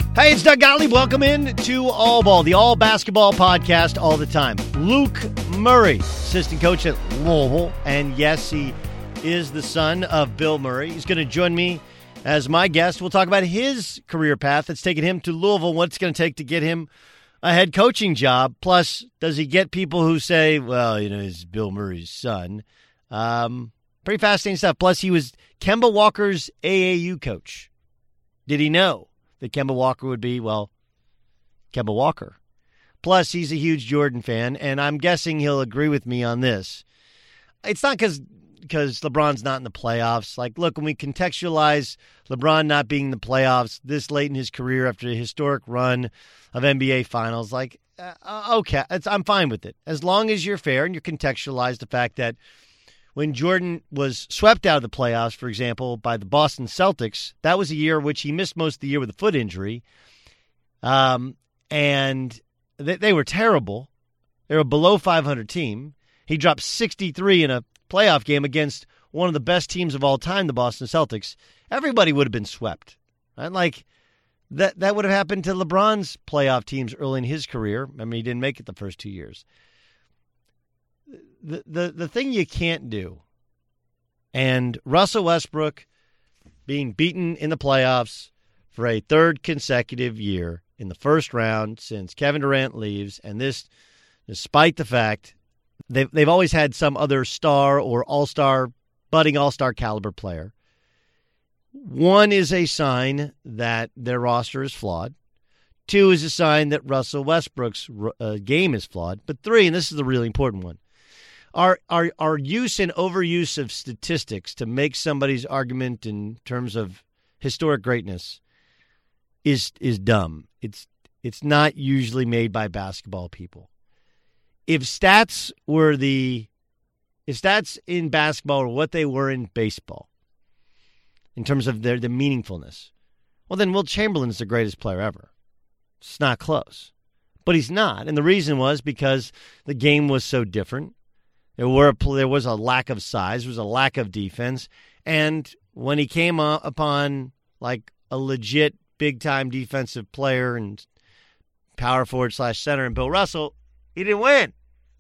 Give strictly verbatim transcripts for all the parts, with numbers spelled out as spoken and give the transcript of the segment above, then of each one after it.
Hey, it's Doug Gottlieb. Welcome in to All Ball, the all basketball podcast all the time. Luke Murray, assistant coach at Louisville, and yes, he is the son of Bill Murray. He's going to join me as my guest. We'll talk about his career path that's taken him to Louisville, what it's going to take to get him a head coaching job. Plus, does he get people who say, well, you know, he's Bill Murray's son? Um, pretty fascinating stuff. Plus, he was Kemba Walker's A A U coach. Did he know that Kemba Walker would be, well, Kemba Walker? Plus, he's a huge Jordan fan, and I'm guessing he'll agree with me on this. It's not because because LeBron's not in the playoffs. Like, look, when we contextualize LeBron not being in the playoffs this late in his career after a historic run of N B A Finals, like, uh, okay, it's, I'm fine with it. As long as you're fair and you contextualize the fact that when Jordan was swept out of the playoffs, for example, by the Boston Celtics, that was a year in which he missed most of the year with a foot injury. Um, and they, they were terrible. They were a below five hundred team. He dropped sixty-three in a playoff game against one of the best teams of all time, the Boston Celtics. Everybody would have been swept. Right? Like, that, that would have happened to LeBron's playoff teams early in his career. I mean, he didn't make it the first two years. The, the the thing you can't do, and Russell Westbrook being beaten in the playoffs for a third consecutive year in the first round since Kevin Durant leaves, and this despite the fact they've, they've always had some other star or all-star, budding all-star caliber player. One is a sign that their roster is flawed. Two is a sign that Russell Westbrook's uh, game is flawed. But three, and this is the really important one, Our, our our use and overuse of statistics to make somebody's argument in terms of historic greatness is is dumb. It's it's not usually made by basketball people. If stats were the if stats in basketball were what they were in baseball, in terms of their the meaningfulness, well then Wilt Chamberlain's the greatest player ever. It's not close. But he's not. And the reason was because the game was so different. There were there was a lack of size, there was a lack of defense, and when he came upon like a legit big-time defensive player and power forward slash center and Bill Russell, he didn't win.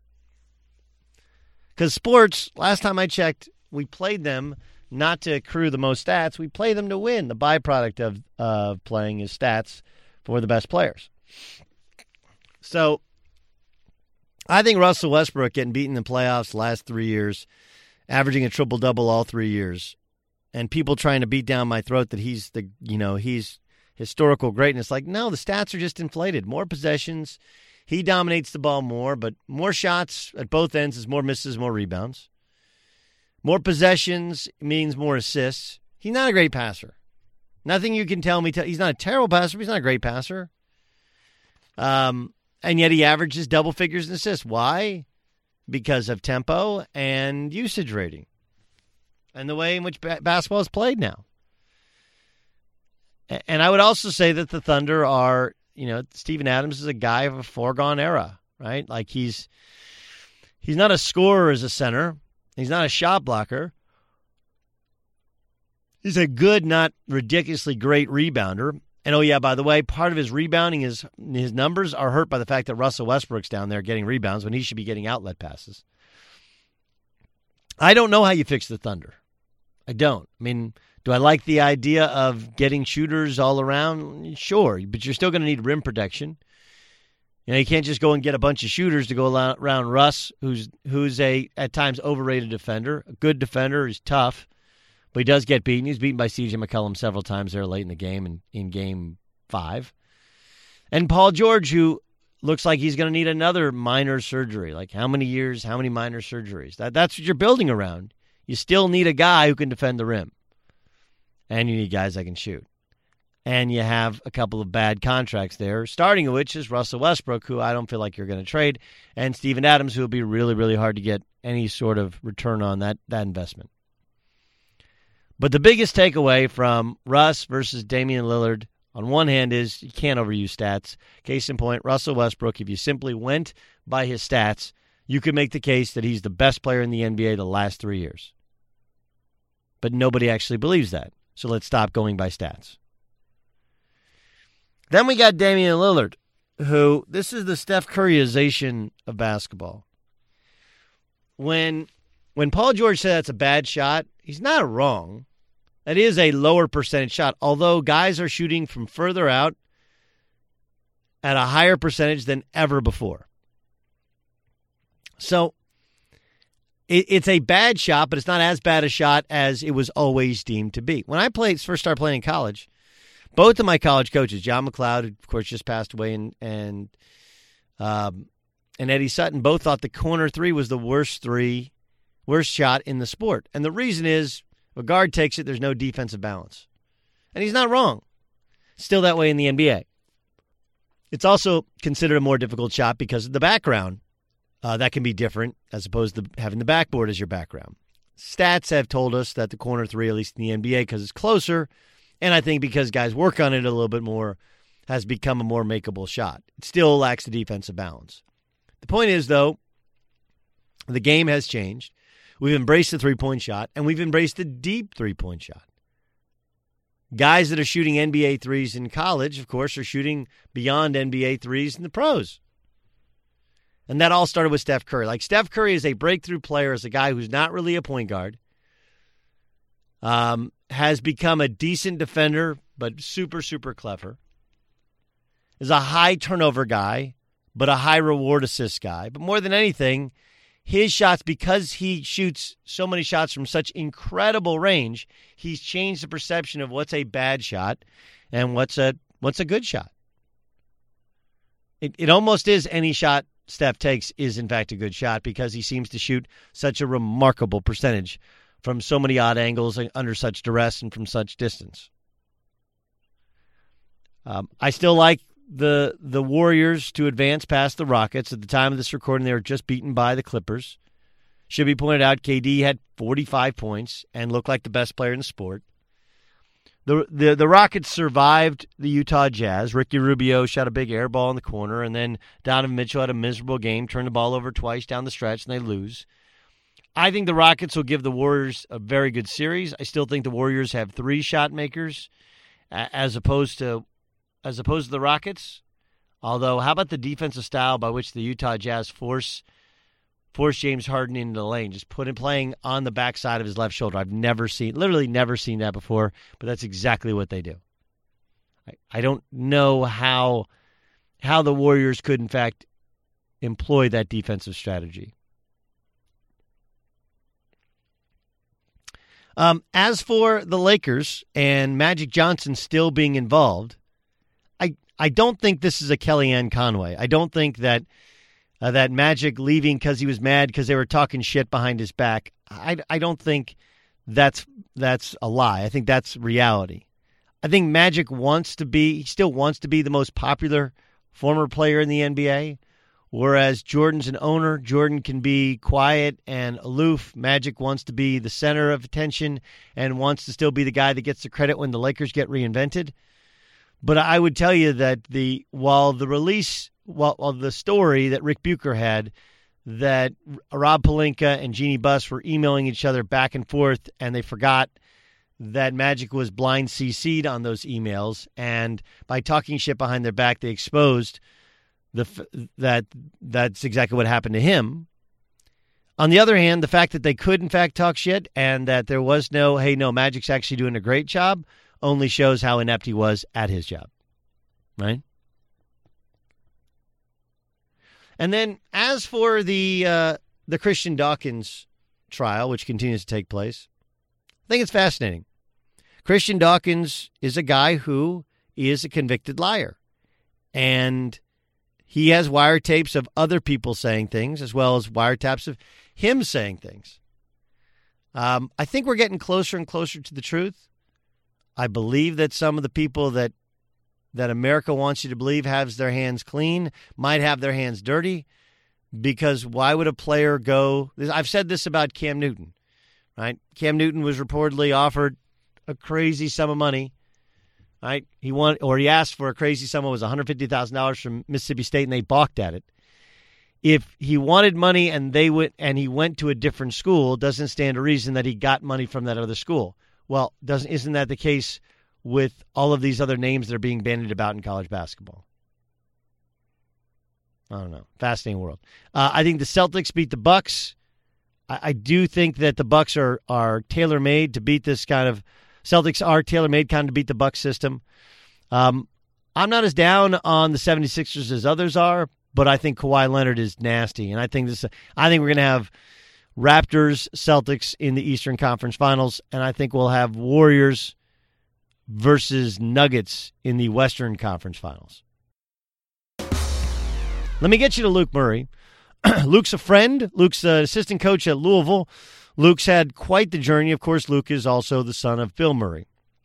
Because sports, last time I checked, we played them not to accrue the most stats, we play them to win. The byproduct of uh, playing is stats for the best players. So I think Russell Westbrook getting beaten in the playoffs the last three years, averaging a triple-double all three years, and people trying to beat down my throat that he's the, you know, he's historical greatness. Like, no, the stats are just inflated. More possessions. He dominates the ball more, but more shots at both ends is more misses, more rebounds. More possessions means more assists. He's not a great passer. Nothing you can tell me. T- he's not a terrible passer, but he's not a great passer. Um... And yet he averages double figures in assists. Why? Because of tempo and usage rating and the way in which ba- basketball is played now. And I would also say that the Thunder are, you know, Steven Adams is a guy of a foregone era, right? Like he's he's not a scorer as a center. He's not a shot blocker. He's a good, not ridiculously great rebounder. And, oh, yeah, by the way, part of his rebounding is his numbers are hurt by the fact that Russell Westbrook's down there getting rebounds when he should be getting outlet passes. I don't know how you fix the Thunder. I don't. I mean, do I like the idea of getting shooters all around? Sure, but you're still going to need rim protection. You know, you can't just go and get a bunch of shooters to go around Russ, who's who's a, at times, overrated defender. A good defender. He's tough. But he does get beaten. He's beaten by C J McCollum several times there late in the game and in game five. And Paul George, who looks like he's going to need another minor surgery. Like how many years, how many minor surgeries? That That's what you're building around. You still need a guy who can defend the rim. And you need guys that can shoot. And you have a couple of bad contracts there, starting of which is Russell Westbrook, who I don't feel like you're going to trade, and Steven Adams, who will be really, really hard to get any sort of return on that, that investment. But the biggest takeaway from Russ versus Damian Lillard, on one hand, is you can't overuse stats. Case in point, Russell Westbrook, if you simply went by his stats, you could make the case that he's the best player in the N B A the last three years. But nobody actually believes that. So let's stop going by stats. Then we got Damian Lillard, who, this is the Steph Curryization of basketball. When when Paul George said that's a bad shot, he's not wrong. That is a lower percentage shot, although guys are shooting from further out at a higher percentage than ever before. So it, it's a bad shot, but it's not as bad a shot as it was always deemed to be. When I played, first started playing in college, both of my college coaches, John McLeod, who of course just passed away, and and um, and Eddie Sutton, both thought the corner three was the worst three, worst shot in the sport. And the reason is, if a guard takes it, there's no defensive balance. And he's not wrong. Still that way in the N B A. It's also considered a more difficult shot because of the background. Uh, that can be different as opposed to having the backboard as your background. Stats have told us that the corner three, at least in the N B A, because it's closer, and I think because guys work on it a little bit more, has become a more makeable shot. It still lacks the defensive balance. The point is, though, the game has changed. We've embraced the three-point shot, and we've embraced the deep three-point shot. Guys that are shooting N B A threes in college, of course, are shooting beyond N B A threes in the pros. And that all started with Steph Curry. Like, Steph Curry is a breakthrough player, as a guy who's not really a point guard, um, has become a decent defender, but super, super clever, is a high turnover guy, but a high reward assist guy. But more than anything, his shots, because he shoots so many shots from such incredible range, he's changed the perception of what's a bad shot and what's a what's a good shot. It it almost is any shot Steph takes is, in fact, a good shot because he seems to shoot such a remarkable percentage from so many odd angles under such duress and from such distance. Um, I still like the the Warriors to advance past the Rockets. At the time of this recording, they were just beaten by the Clippers. Should be pointed out, K D had forty-five points and looked like the best player in the sport. The, the the Rockets survived the Utah Jazz. Ricky Rubio shot a big air ball in the corner, and then Donovan Mitchell had a miserable game, turned the ball over twice down the stretch, and they lose. I think the Rockets will give the Warriors a very good series. I still think the Warriors have three shot makers as opposed to as opposed to the Rockets. Although, how about the defensive style by which the Utah Jazz force force James Harden into the lane, just put him playing on the backside of his left shoulder. I've never seen, literally never seen that before, but that's exactly what they do. I, I don't know how how the Warriors could, in fact, employ that defensive strategy. Um, as for the Lakers and Magic Johnson still being involved, I I don't think this is a Kellyanne Conway. I don't think that uh, that Magic leaving because he was mad because they were talking shit behind his back. I, I don't think that's that's a lie. I think that's reality. I think Magic wants to be, he still wants to be the most popular former player in the N B A. Whereas Jordan's an owner, Jordan can be quiet and aloof. Magic wants to be the center of attention and wants to still be the guy that gets the credit when the Lakers get reinvented. But I would tell you that the while the release, while, while the story that Rick Bucher had, that Rob Pelinka and Jeannie Buss were emailing each other back and forth, and they forgot that Magic was blind C C'd on those emails, and by talking shit behind their back, they exposed The that that's exactly what happened to him. On the other hand, the fact that they could, in fact, talk shit and that there was no, hey, no, Magic's actually doing a great job only shows how inept he was at his job, right? And then as for the uh, the Christian Dawkins trial, which continues to take place, I think it's fascinating. Christian Dawkins is a guy who is a convicted liar, and he has wiretapes of other people saying things as well as wiretaps of him saying things. Um, I think we're getting closer and closer to the truth. I believe that some of the people that that America wants you to believe has their hands clean might have their hands dirty, because why would a player go? I've said this about Cam Newton, right? Cam Newton was reportedly offered a crazy sum of money. Right, he want or he asked for a crazy sum. It was one hundred fifty thousand dollars from Mississippi State, and they balked at it. If he wanted money and they went and he went to a different school, doesn't stand to reason that he got money from that other school. Well, doesn't isn't that the case with all of these other names that are being bandied about in college basketball? I don't know. Fascinating world. Uh, I think the Celtics beat the Bucks. I, I do think that the Bucks are are tailor made to beat this kind of. Celtics are tailor made kind of to beat the Bucks system. Um, I'm not as down on the 76ers as others are, but I think Kawhi Leonard is nasty, and I think this. I think we're going to have Raptors Celtics in the Eastern Conference Finals, and I think we'll have Warriors versus Nuggets in the Western Conference Finals. Let me get you to Luke Murray. Luke's a friend. Luke's an assistant coach at Louisville. Luke's had quite the journey. Of course, Luke is also the son of Bill Murray.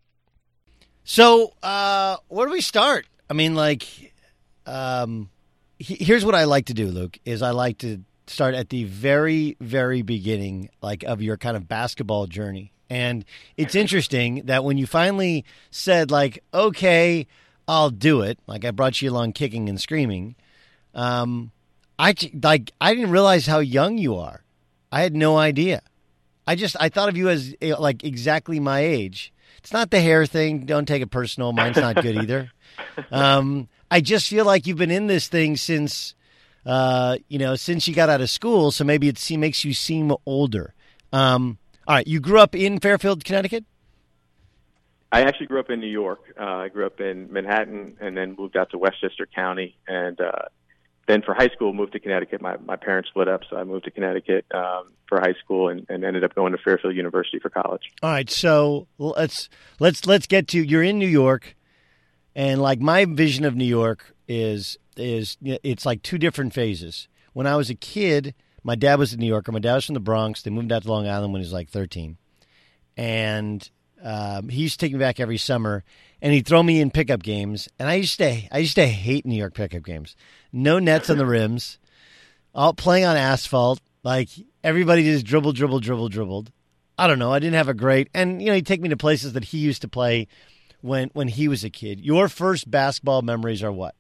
So, uh, where do we start? I mean, like, um, he, here's what I like to do, Luke, is I like to start at the very, very beginning, like, of your kind of basketball journey. And it's interesting that when you finally said, like, okay, I'll do it, like I brought you along kicking and screaming, um, I, like, I didn't realize how young you are. I had no idea. I just, I thought of you as, like, exactly my age. It's not the hair thing. Don't take it personal. Mine's not good either. Um, I just feel like you've been in this thing since, uh, you know, since you got out of school, so maybe it makes you seem older. Um All right, you grew up in Fairfield, Connecticut? I actually grew up in New York. Uh, I grew up in Manhattan and then moved out to Westchester County. And uh, then for high school, moved to Connecticut. My my parents split up, so I moved to Connecticut um, for high school and, and ended up going to Fairfield University for college. All right, so let's let's let's get to, you're in New York, and like my vision of New York is is it's like two different phases. When I was a kid, my dad was a New Yorker. My dad was from the Bronx. They moved out to Long Island when he was like thirteen. And um, he used to take me back every summer, and he'd throw me in pickup games. And I used to I used to hate New York pickup games. No nets on the rims, all playing on asphalt. Like, everybody just dribble, dribble, dribble, dribbled. I don't know. I didn't have a great – and, you know, he'd take me to places that he used to play when, when he was a kid. Your first basketball memories are what?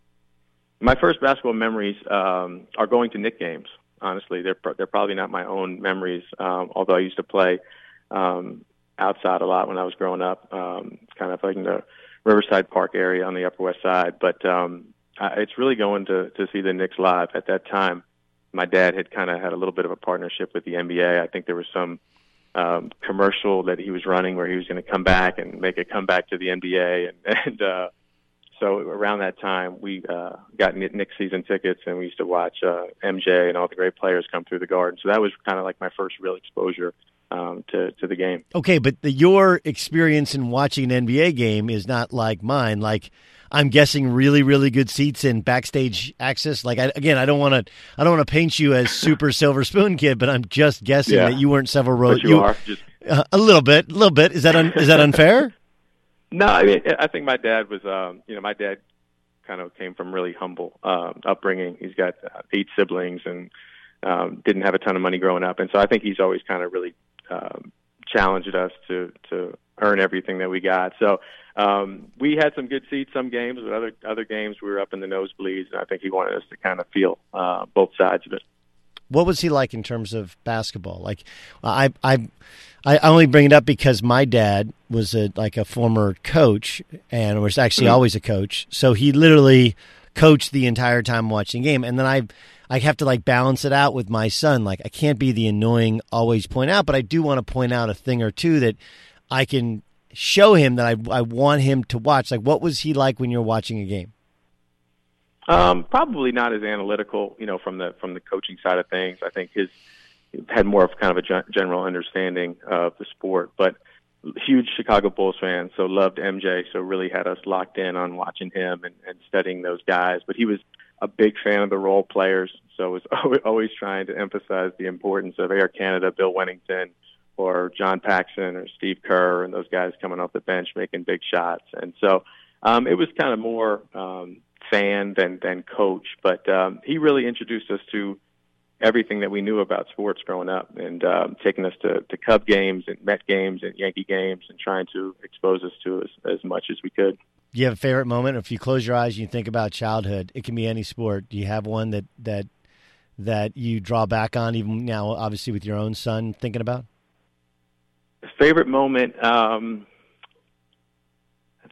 My first basketball memories um, are going to Knick games. Honestly, they're they're probably not my own memories, um, although I used to play um, outside a lot when I was growing up, um, kind of like in the Riverside Park area on the Upper West Side. But um, I, it's really going to, to see the Knicks live. At that time, my dad had kind of had a little bit of a partnership with the N B A. I think there was some um, commercial that he was running where he was going to come back and make a comeback to the N B A. And, and uh, so around that time, we uh, got Knicks season tickets, and we used to watch uh, M J and all the great players come through the Garden. So that was kind of like my first real exposure um, to, to the game. Okay, but the, your experience in watching an N B A game is not like mine. Like, I'm guessing really, really good seats and backstage access. Like, I, again, I don't want to, I don't want to paint you as super silver spoon kid, but I'm just guessing yeah. that you weren't several rows. But you, you are just uh, a little bit, a little bit. Is that un, is that unfair? No, I mean, I think my dad was, um, you know, my dad kind of came from really humble um, upbringing. He's got uh, eight siblings and um, didn't have a ton of money growing up, and so I think he's always kind of really um, challenged us to to earn everything that we got. So um, we had some good seats some games, but other other games we were up in the nosebleeds, and I think he wanted us to kind of feel uh, both sides of it. What was he like in terms of basketball? Like, I I I only bring it up because my dad was a like a former coach and was actually mm-hmm. always a coach. So he literally coached the entire time watching the game. And then I I have to like balance it out with my son. Like, I can't be the annoying always point out, but I do want to point out a thing or two that I can show him that I I want him to watch. Like, what was he like when you're watching a game? Um, probably not as analytical, you know, from the from the coaching side of things. I think his had more of kind of a general understanding of the sport, but huge Chicago Bulls fan, so loved M J, so really had us locked in on watching him and, and studying those guys. But he was a big fan of the role players, so was always trying to emphasize the importance of Air Canada, Bill Wennington, or John Paxson, or Steve Kerr, and those guys coming off the bench making big shots. And so um, it was kind of more um, fan than than coach, but um, he really introduced us to everything that we knew about sports growing up, and um, taking us to, to Cub games and Met games and Yankee games, and trying to expose us to as, as much as we could. Do you have a favorite moment? If you close your eyes and you think about childhood, it can be any sport. Do you have one that that that you draw back on, even now, obviously with your own son thinking about? Favorite moment. Um,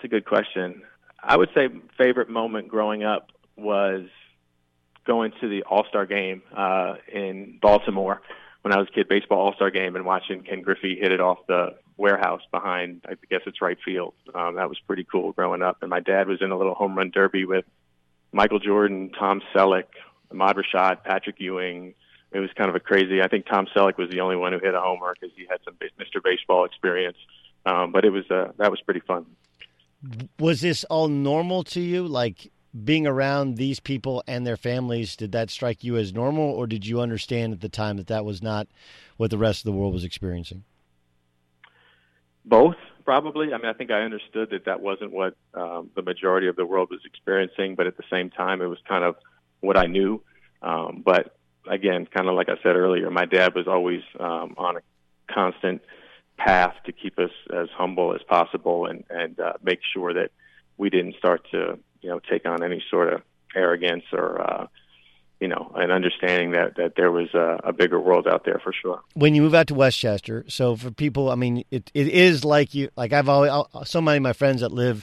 a good question. I would say favorite moment growing up was going to the All-Star game uh, in Baltimore when I was a kid, baseball All-Star game, and watching Ken Griffey hit it off the warehouse behind, I guess it's right field. Um, that was pretty cool growing up. And my dad was in a little home run derby with Michael Jordan, Tom Selleck, Ahmad Rashad, Patrick Ewing. It was kind of a crazy. I think Tom Selleck was the only one who hit a homer because he had some Mister Baseball experience. Um, but it was uh, that was pretty fun. Was this all normal to you? Like being around these people and their families, did that strike you as normal, or did you understand at the time that that was not what the rest of the world was experiencing? Both, probably. I mean, I think I understood that that wasn't what um, the majority of the world was experiencing, but at the same time, it was kind of what I knew. Um, but again, kind of like I said earlier, my dad was always um, on a constant path to keep us as humble as possible and, and uh, make sure that we didn't start to, you know, take on any sort of arrogance or, uh, you know, an understanding that, that there was a, a bigger world out there for sure. When you move out to Westchester, so for people, I mean, it it is like you, like I've always, so many of my friends that live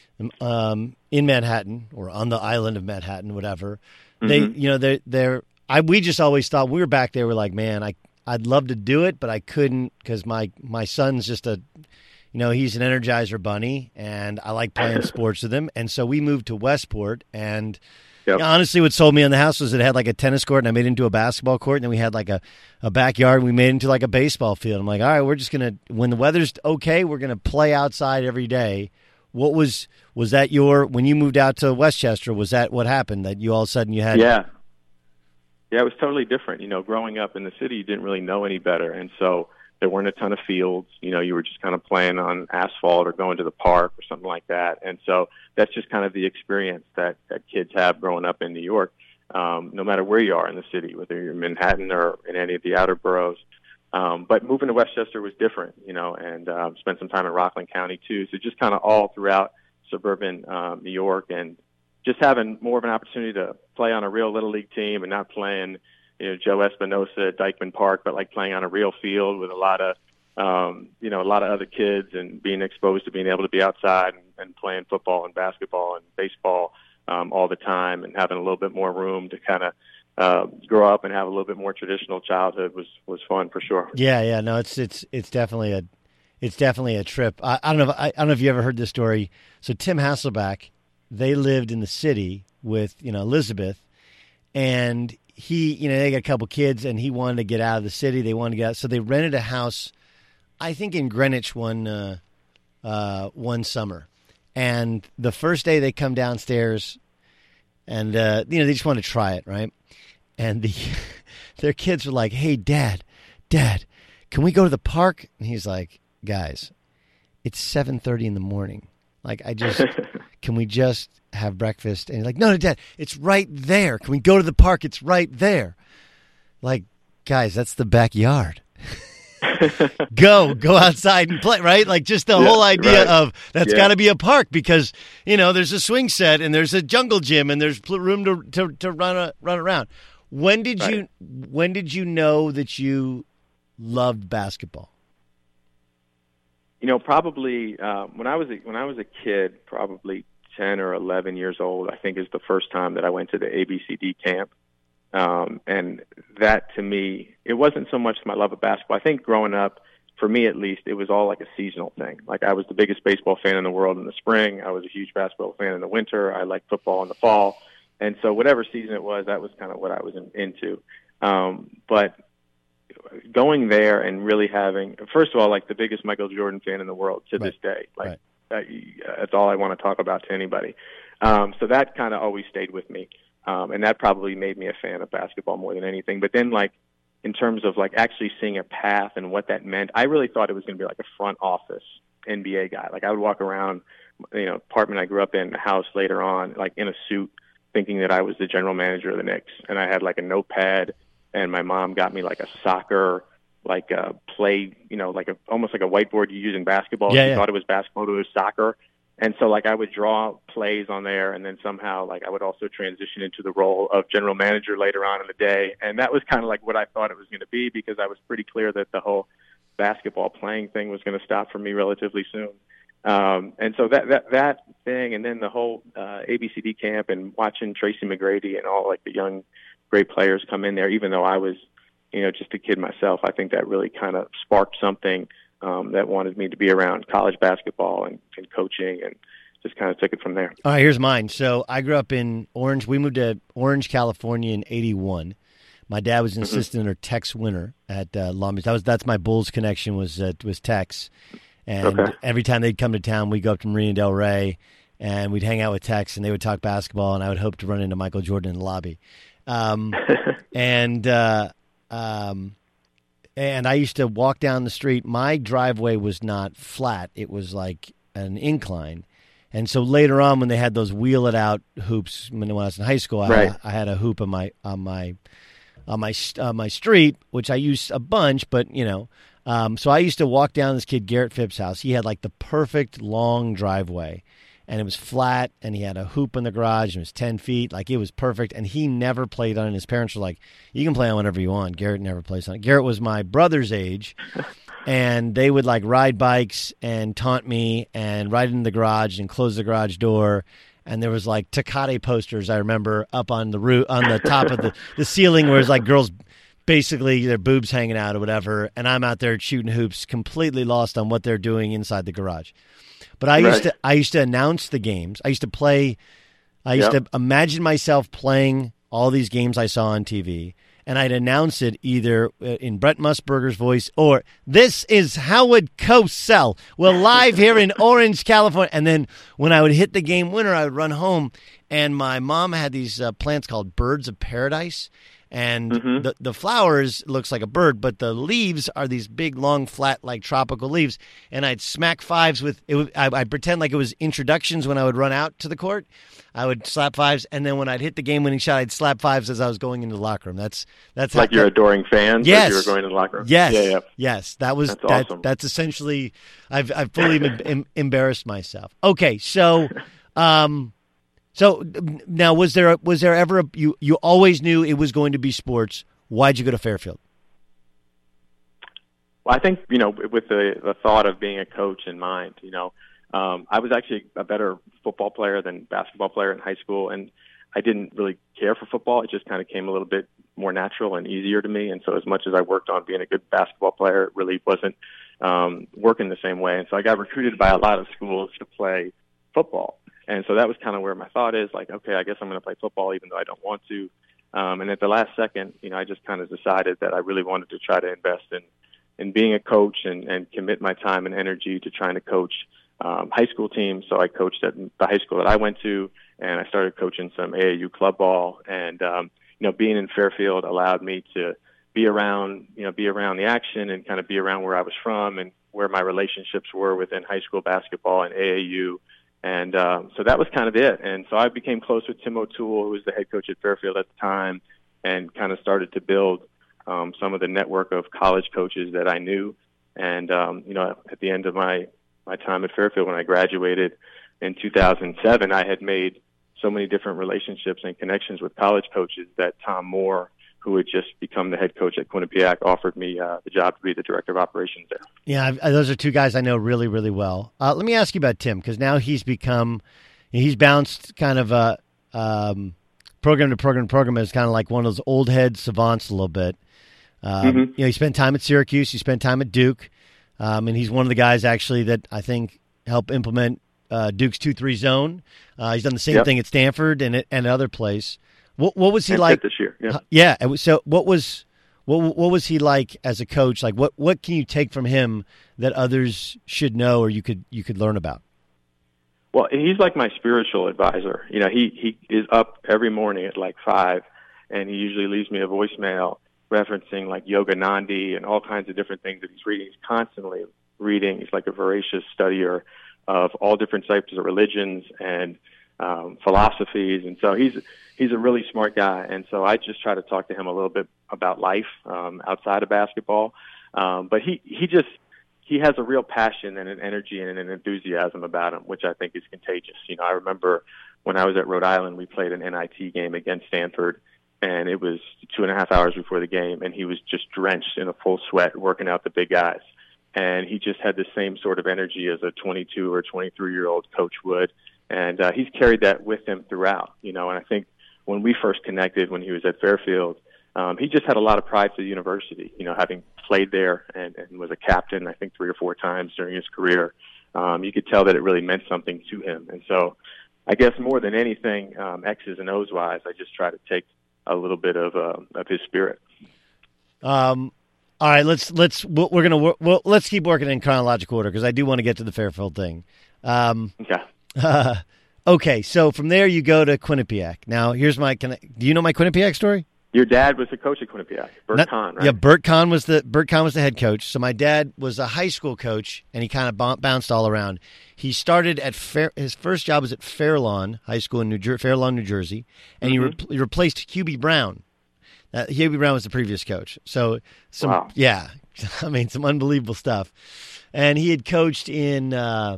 um, in Manhattan or on the island of Manhattan, whatever, mm-hmm. they, you know, they're, they're, I, we just always thought we were back there. We're like, man, I, I'd love to do it, but I couldn't because my, my son's just a, you know, he's an Energizer bunny, and I like playing sports with him. And so we moved to Westport, and yep. you know, honestly, what sold me on the house was it had like a tennis court, and I made it into a basketball court, and then we had like a, a backyard, and we made it into like a baseball field. I'm like, all right, we're just going to, when the weather's okay, we're going to play outside every day. What was, was that your, when you moved out to Westchester, was that what happened, that you all of a sudden you had? Yeah. Yeah, it was totally different. You know, growing up in the city, you didn't really know any better. And so there weren't a ton of fields. You know, you were just kind of playing on asphalt or going to the park or something like that. And so that's just kind of the experience that, that kids have growing up in New York, um, no matter where you are in the city, whether you're in Manhattan or in any of the outer boroughs. Um, but moving to Westchester was different, you know, and um, spent some time in Rockland County too. So just kind of all throughout suburban um, New York, and just having more of an opportunity to play on a real Little League team and not playing, you know, Joe Espinosa at Dyckman Park, but like playing on a real field with a lot of, um, you know, a lot of other kids, and being exposed to being able to be outside and, and playing football and basketball and baseball um, all the time, and having a little bit more room to kind of uh, grow up and have a little bit more traditional childhood was, was fun for sure. Yeah, yeah, no, it's it's it's definitely a it's definitely a trip. I, I don't know. If, I, I don't know if you ever heard this story. So Tim Hasselback, they lived in the city with, you know, Elizabeth, and he, you know, they got a couple kids, and he wanted to get out of the city. They wanted to get out. So they rented a house, I think in Greenwich one, uh, uh, one summer. And the first day they come downstairs, and, uh, you know, they just want to try it, right? And the their kids are like, hey, Dad, Dad, can we go to the park? And he's like, guys, it's seven thirty in the morning. Like, I just, can we just have breakfast? And he's like, no, no, Dad, it's right there. Can we go to the park? It's right there. Like, guys, that's the backyard. go, go outside and play, right? Like, just the yeah, whole idea right. of that's yeah. got to be a park because, you know, there's a swing set and there's a jungle gym and there's room to to, to run a, run around. When did right. you when did you know that you loved basketball? You know, probably uh, when I was a, when I was a kid, probably ten or eleven years old, I think is the first time that I went to the A B C D camp. Um, and that to me, it wasn't so much my love of basketball. I think growing up, for me at least, it was all like a seasonal thing. Like I was the biggest baseball fan in the world in the spring. I was a huge basketball fan in the winter. I liked football in the fall. And so whatever season it was, that was kind of what I was in, into. Um, but going there and really having, first of all, like the biggest Michael Jordan fan in the world to right. this day. Like right. that, that's all I want to talk about to anybody. Um, so that kind of always stayed with me. Um, and that probably made me a fan of basketball more than anything. But then, like, in terms of, like, actually seeing a path and what that meant, I really thought it was going to be, like, a front office N B A guy. Like, I would walk around, you know, apartment I grew up in, a house later on, like, in a suit, thinking that I was the general manager of the Knicks. And I had, like, a notepad, and my mom got me, like, a soccer, like, a play, you know, like, a almost like a whiteboard you use in basketball. Yeah, she yeah. thought it was basketball, it was soccer. And so, like, I would draw plays on there, and then somehow, like, I would also transition into the role of general manager later on in the day. And that was kind of like what I thought it was going to be, because I was pretty clear that the whole basketball playing thing was going to stop for me relatively soon. Um, and so that, that, that thing, and then the whole uh, A B C D camp and watching Tracy McGrady and all like the young, great players come in there, even though I was, you know, just a kid myself, I think that really kind of sparked something um, that wanted me to be around college basketball and, and coaching, and just kind of took it from there. All right, here's mine. So I grew up in Orange. We moved to Orange, California in eighty-one. My dad was an Mm-hmm. assistant or Tex Winter at uh, Long Beach. That was that's my Bulls connection was uh, was Tex. And Okay. every time they'd come to town, we'd go up to Marina Del Rey, and we'd hang out with Tex, and they would talk basketball, and I would hope to run into Michael Jordan in the lobby. Um, and uh, um, and I used to walk down the street. My driveway was not flat; it was like an incline. And so later on, when they had those wheel it out hoops, when I was in high school, I, Right. had, I had a hoop on my on my on my on my street, which I used a bunch, but you know. Um, so I used to walk down this kid Garrett Phipps' house. He had like the perfect long driveway, and it was flat, and he had a hoop in the garage, and it was ten feet. Like, it was perfect, and he never played on it. His parents were like, you can play on whatever you want. Garrett never plays on it. Garrett was my brother's age, and they would like ride bikes and taunt me and ride in the garage and close the garage door. And there was like Tecate posters, I remember, up on the roof, on the top of the, the ceiling, where it's like girls basically their boobs hanging out or whatever, and I'm out there shooting hoops, completely lost on what they're doing inside the garage. But I used Right. to I used to announce the games. I used to play. I used Yep. to imagine myself playing all these games I saw on T V, and I'd announce it either in Brett Musburger's voice or "This is Howard Cosell. We're live here in Orange, California." And then when I would hit the game winner, I would run home, and my mom had these uh, plants called birds of paradise. And Mm-hmm. the the flowers looks like a bird, but the leaves are these big, long, flat, like tropical leaves. And I'd smack fives with it. Would, I, I'd pretend like it was introductions when I would run out to the court. I would slap fives, and then when I'd hit the game-winning shot, I'd slap fives as I was going into the locker room. That's that's Like how, you're adoring fans Yes. as you were going to the locker room. Yes, Yeah, yeah. yes, that was That's that, awesome. That's essentially. I've I've fully em- em- embarrassed myself. Okay, so, um, so now was there was there ever a, you you always knew it was going to be sports? Why'd you go to Fairfield? Well, I think, you know, with the, the thought of being a coach in mind, you know, um, I was actually a better football player than basketball player in high school, and I didn't really care for football. It just kind of came a little bit more natural and easier to me. And so as much as I worked on being a good basketball player, it really wasn't um, working the same way. And so I got recruited by a lot of schools to play football. And so that was kind of where my thought is, like, okay, I guess I'm going to play football even though I don't want to. Um, and at the last second, you know, I just kind of decided that I really wanted to try to invest in, in being a coach and, and commit my time and energy to trying to coach um, high school teams. So I coached at the high school that I went to, and I started coaching some A A U club ball. And, um, you know, being in Fairfield allowed me to be around, you know, be around the action and kind of be around where I was from and where my relationships were within high school basketball and A A U. And um, so that was kind of it. And so I became close with Tim O'Toole, who was the head coach at Fairfield at the time, and kind of started to build um, some of the network of college coaches that I knew. And, um, you know, at the end of my, my time at Fairfield, when I graduated in two thousand seven, I had made so many different relationships and connections with college coaches that Tom Moore, who had just become the head coach at Quinnipiac, offered me uh, the job to be the director of operations there. Yeah, I've, those are two guys I know really, really well. Uh, let me ask you about Tim, because now he's become, he's bounced kind of a um, program to program to program as kind of like one of those old head savants a little bit. Um, Mm-hmm. You know, he spent time at Syracuse, he spent time at Duke, um, and he's one of the guys actually that I think helped implement uh, Duke's two three zone. Uh, he's done the same Yep. thing at Stanford and at and other place. What, what was he And like Pitt this year? Yeah. Uh, yeah. it was- So what was what what was he like as a coach? Like what, what can you take from him that others should know or you could you could learn about? Well, he's like my spiritual advisor. You know, he, he is up every morning at like five, and he usually leaves me a voicemail referencing like Yoga Nandi and all kinds of different things that he's reading. He's constantly reading. He's like a voracious studier of all different types of religions and um, philosophies. And so he's he's a really smart guy. And so I just try to talk to him a little bit about life um, outside of basketball. Um, but he, he just he has a real passion and an energy and an enthusiasm about him, which I think is contagious. You know, I remember when I was at Rhode Island, we played an N I T game against Stanford, and it was two and a half hours before the game, and he was just drenched in a full sweat working out the big guys. and he just had the same sort of energy as a twenty-two or twenty-three-year-old coach would. And uh, he's carried that with him throughout, you know, and I think when we first connected when he was at Fairfield, um, he just had a lot of pride for the university, you know, having played there and, and was a captain, I think, three or four times during his career. Um, you could tell that it really meant something to him. And so I guess more than anything, um, X's and O's wise, I just try to take a little bit of uh, of his spirit. Um, all right, let's let's we're gonna we'll, let's keep working in chronological order because I do want to get to the Fairfield thing. Um, okay. Uh, okay, so from there you go to Quinnipiac. Now, here's my. Can I, do you know my Quinnipiac story? Your dad was the coach at Quinnipiac, Bert Not, Kahn, right? Yeah, Bert Kahn was the Bert Kahn was the head coach. So my dad was a high school coach, and he kind of bounced all around. He started at Fair, his first job was at Fairlawn High School in New Jer- Fairlawn, New Jersey, and mm-hmm. he, re- he replaced Hubie Brown. Uh, Hubie Brown was the previous coach. So, some wow. yeah, I mean, some unbelievable stuff. And he had coached in uh,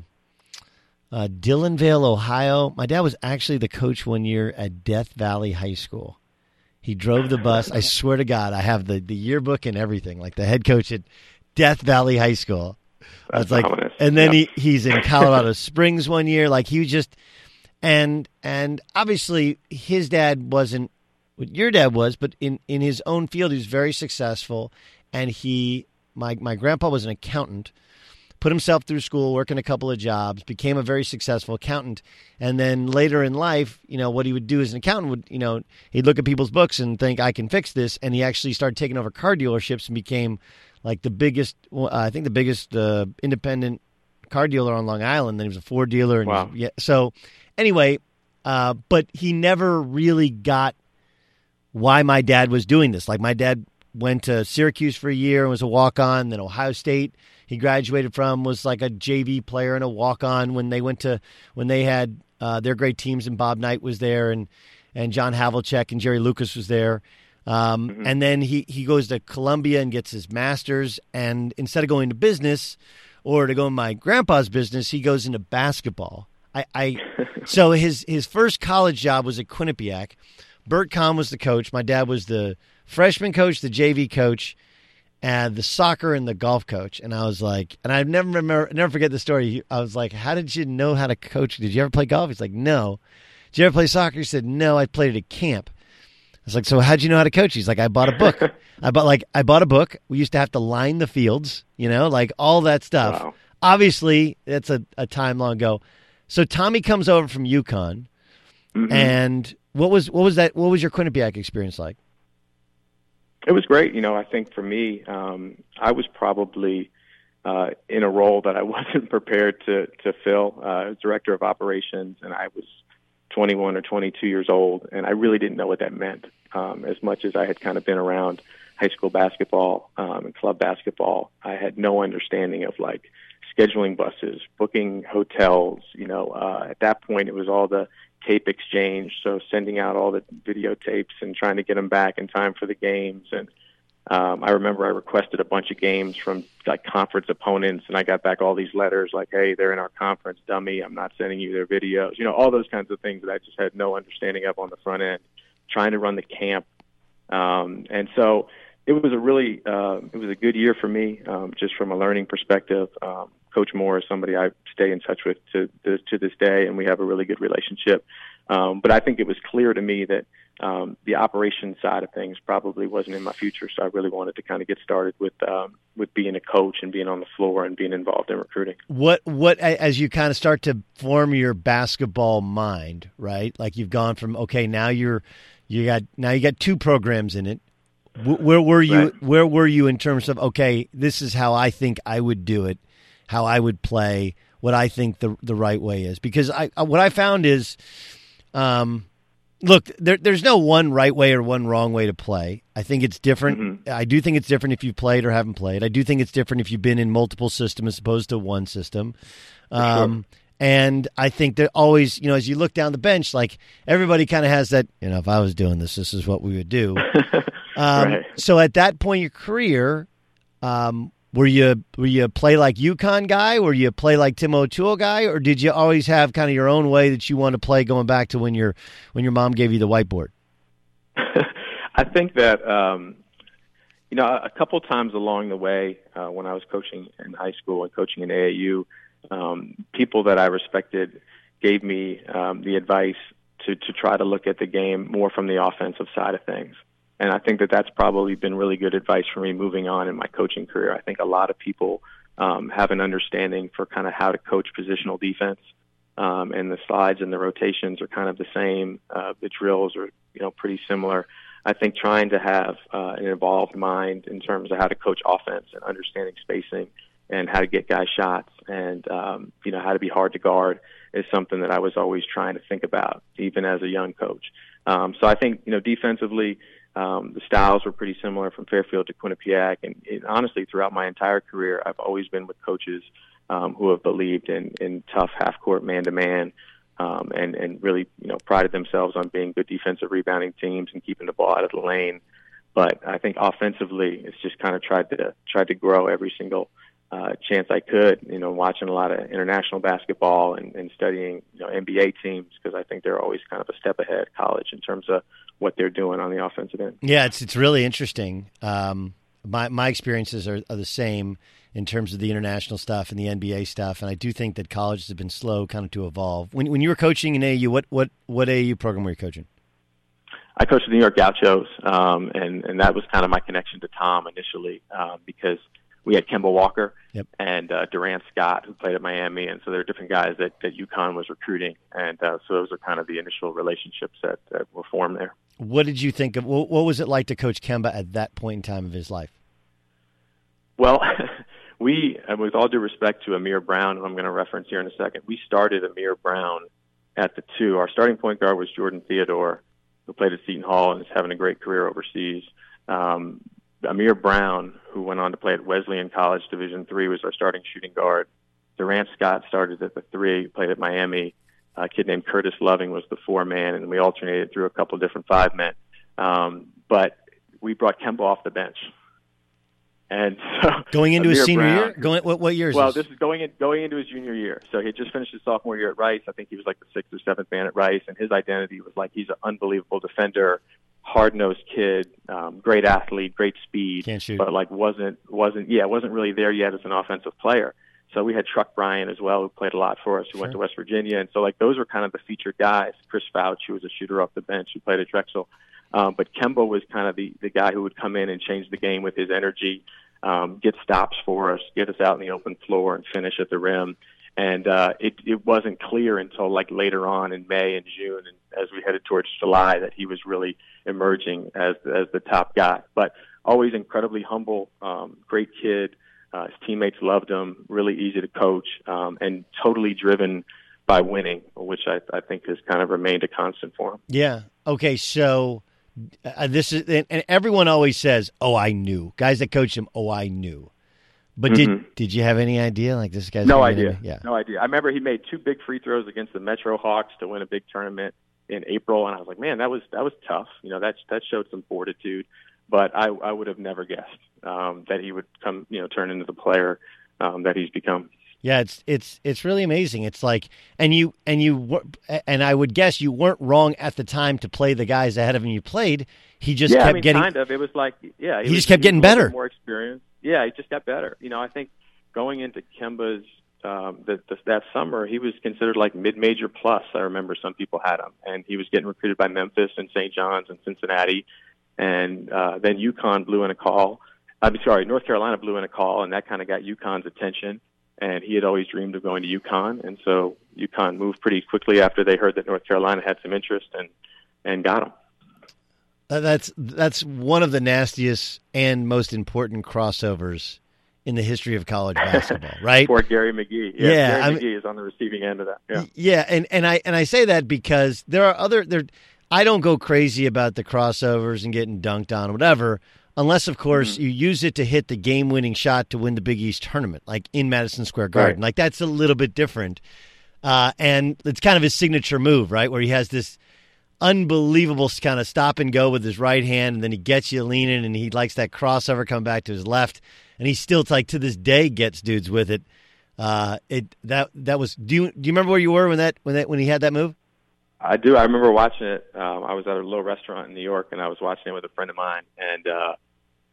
uh, Dillonvale, Ohio. My dad was actually the coach one year at Death Valley High School. He drove the bus. I swear to God, I have the, the yearbook and everything, like the head coach at Death Valley High School. I was like, ominous. And then yep. he, he's in Colorado Springs one year. Like he was just, and and obviously his dad wasn't what your dad was, but in, in his own field, he was very successful. And he, my my grandpa was an accountant, put himself through school, working a couple of jobs, became a very successful accountant. And then later in life, you know, what he would do as an accountant would, you know, he'd look at people's books and think, I can fix this. And he actually started taking over car dealerships and became like the biggest, uh, I think the biggest uh, independent car dealer on Long Island. Then he was a Ford dealer. And wow. yeah. So anyway, uh, but he never really got why my dad was doing this. Like my dad went to Syracuse for a year and was a walk-on, then Ohio State he graduated from, was like a J V player and a walk-on when they went to, when they had uh, their great teams, and Bob Knight was there, and, and John Havlicek and Jerry Lucas was there. Um, mm-hmm. And then he, he goes to Columbia and gets his master's, and instead of going to business or to go in my grandpa's business, he goes into basketball. I, I So his, his first college job was at Quinnipiac. Bert Kahn was the coach. My dad was the freshman coach, the J V coach, and the soccer and the golf coach. And I was like, and I never remember, never forget the story. I was like, how did you know how to coach? Did you ever play golf? He's like, no. Did you ever play soccer? He said, no, I played it at camp. I was like, so how'd you know how to coach? He's like, I bought a book. I bought like, I bought a book. We used to have to line the fields, you know, like all that stuff. Wow. Obviously, that's a, a time long ago. So Tommy comes over from UConn, mm-hmm. and what was, what was that, what was your Quinnipiac experience like? It was great. You know, I think for me, um, I was probably uh, in a role that I wasn't prepared to to fill. Uh, I was director of operations, and I was twenty-one or twenty-two years old, and I really didn't know what that meant. Um, as much as I had kind of been around high school basketball um, and club basketball, I had no understanding of like scheduling buses, booking hotels. You know, uh, at that point, it was all the tape exchange, so sending out all the videotapes and trying to get them back in time for the games. And um, I remember I requested a bunch of games from like conference opponents, and I got back all these letters like, hey, they're in our conference, dummy, I'm not sending you their videos. You know, all those kinds of things that I just had no understanding of on the front end, trying to run the camp. Um, and so it was a really, uh, it was a good year for me, um, just from a learning perspective. Um, Coach Moore is somebody I stay in touch with to, to to this day, and we have a really good relationship. Um, but I think it was clear to me that um, the operations side of things probably wasn't in my future, so I really wanted to kind of get started with um, with being a coach and being on the floor and being involved in recruiting. What what as you kind of start to form your basketball mind, right? Like you've gone from okay, now you're you got now you got two programs in it. Where were you? Right. Where were you in terms of okay, this is how I think I would do it, how I would play, what I think the the right way is? Because I what I found is, um, look, there, there's no one right way or one wrong way to play. I think it's different. Mm-hmm. I do think it's different if you've played or haven't played. I do think it's different if you've been in multiple systems as opposed to one system. Um, sure. And I think that always, you know, as you look down the bench, like everybody kind of has that, you know, if I was doing this, this is what we would do. um, right. So at that point in your career, um, were you were you a play like UConn guy? Were you a play like Tim O'Toole guy? Or did you always have kind of your own way that you want to play going back to when your when your mom gave you the whiteboard? I think that, um, you know, a, a couple times along the way uh, when I was coaching in high school and coaching in A A U, um, people that I respected gave me um, the advice to, to try to look at the game more from the offensive side of things. And I think that that's probably been really good advice for me moving on in my coaching career. I think a lot of people um, have an understanding for kind of how to coach positional defense, um, and the slides and the rotations are kind of the same. Uh, the drills are, you know, pretty similar. I think trying to have uh, an evolved mind in terms of how to coach offense and understanding spacing and how to get guys shots and, um, you know, how to be hard to guard is something that I was always trying to think about, even as a young coach. Um, so I think, you know, defensively, um, the styles were pretty similar from Fairfield to Quinnipiac. And it, honestly, throughout my entire career, I've always been with coaches um, who have believed in, in tough half-court man-to-man um, and, and really, you know, prided themselves on being good defensive rebounding teams and keeping the ball out of the lane. But I think offensively, it's just kind of tried to tried to grow every single uh, chance I could. You know, watching a lot of international basketball and, and studying, you know, N B A teams because I think they're always kind of a step ahead college in terms of what they're doing on the offensive end. Yeah, it's it's really interesting. Um, my my experiences are, are the same in terms of the international stuff and the N B A stuff, and I do think that colleges have been slow kind of to evolve. When when you were coaching in A A U, what what what A A U program were you coaching? I coached the New York Gauchos, um, and, and that was kind of my connection to Tom initially um, because we had Kemba Walker yep. and uh, Durant Scott, who played at Miami, and so there are different guys that, that UConn was recruiting, and uh, so those are kind of the initial relationships that, that were formed there. What did you think of, what, what was it like to coach Kemba at that point in time of his life? Well, we, and with all due respect to Amir Brown, who I'm going to reference here in a second, we started Amir Brown at the two. Our starting point guard was Jordan Theodore, who played at Seton Hall and is having a great career overseas. Um, Amir Brown, who went on to play at Wesleyan College Division three, was our starting shooting guard. Durant Scott started at the three, played at Miami. A kid named Curtis Loving was the four-man, and we alternated through a couple of different five-men. Um, but we brought Kemba off the bench. And so going into Amir his senior Brown, year? Going, what, what year is well, this? Well, this is going in, going into his junior year. So he had just finished his sophomore year at Rice. I think he was like the sixth or seventh man at Rice, and his identity was like he's an unbelievable defender, hard-nosed kid, um, great athlete, great speed, Can't shoot. but like wasn't wasn't yeah wasn't really there yet as an offensive player. So we had Truck Bryan as well, who played a lot for us, who Sure. went to West Virginia, and so like those were kind of the featured guys. Chris Fouch, who was a shooter off the bench, who played at Drexel, um, but Kemba was kind of the the guy who would come in and change the game with his energy. Um, get stops for us, get us out in the open floor and finish at the rim. And uh, it, it wasn't clear until like later on in May and June, and as we headed towards July, that he was really emerging as as the top guy. But always incredibly humble, um, great kid. Uh, his teammates loved him, really easy to coach, um, and totally driven by winning, which I, I think has kind of remained a constant for him. Yeah. Okay, so uh, this is, and everyone always says, "Oh, I knew." Guys that coach him, "Oh, I knew." But did Mm-hmm. did you have any idea? Like this guy's no idea. Yeah, no idea. I remember he made two big free throws against the Metro Hawks to win a big tournament in April, and I was like, "Man, that was that was tough." You know, that that showed some fortitude. But I I would have never guessed um, that he would come, you know, turn into the player um, that he's become. Yeah, it's it's it's really amazing. It's like, and you and you and I would guess you weren't wrong at the time to play the guys ahead of him you played. He just yeah, kept I mean, getting kind of. It was like, yeah, he, he just was, kept he getting was a little better, bit more experience. Yeah, he just got better. You know, I think going into Kemba's um, the, the, that summer, he was considered like mid-major plus. I remember some people had him, and he was getting recruited by Memphis and Saint John's and Cincinnati, and uh, then UConn blew in a call. I'm sorry, North Carolina blew in a call, and that kind of got UConn's attention. And he had always dreamed of going to UConn, and so UConn moved pretty quickly after they heard that North Carolina had some interest, and and got him. That's that's one of the nastiest and most important crossovers in the history of college basketball, right? For Gary McGee, yeah, yeah Gary I McGee mean, is on the receiving end of that. Yeah, yeah, and, and I and I say that because there are other there. I don't go crazy about the crossovers and getting dunked on, or whatever. Unless, of course, mm-hmm. you use it to hit the game-winning shot to win the Big East tournament, like in Madison Square Garden. Right. Like, that's a little bit different. Uh, and it's kind of his signature move, right, where he has this unbelievable kind of stop and go with his right hand, and then he gets you leaning, and he likes that crossover coming back to his left. And he still, like, to this day, gets dudes with it. Uh, it that that was. Do you do you remember where you were when that when that when he had that move? I do. I remember watching it. Um, I was at a little restaurant in New York, and I was watching it with a friend of mine. And uh,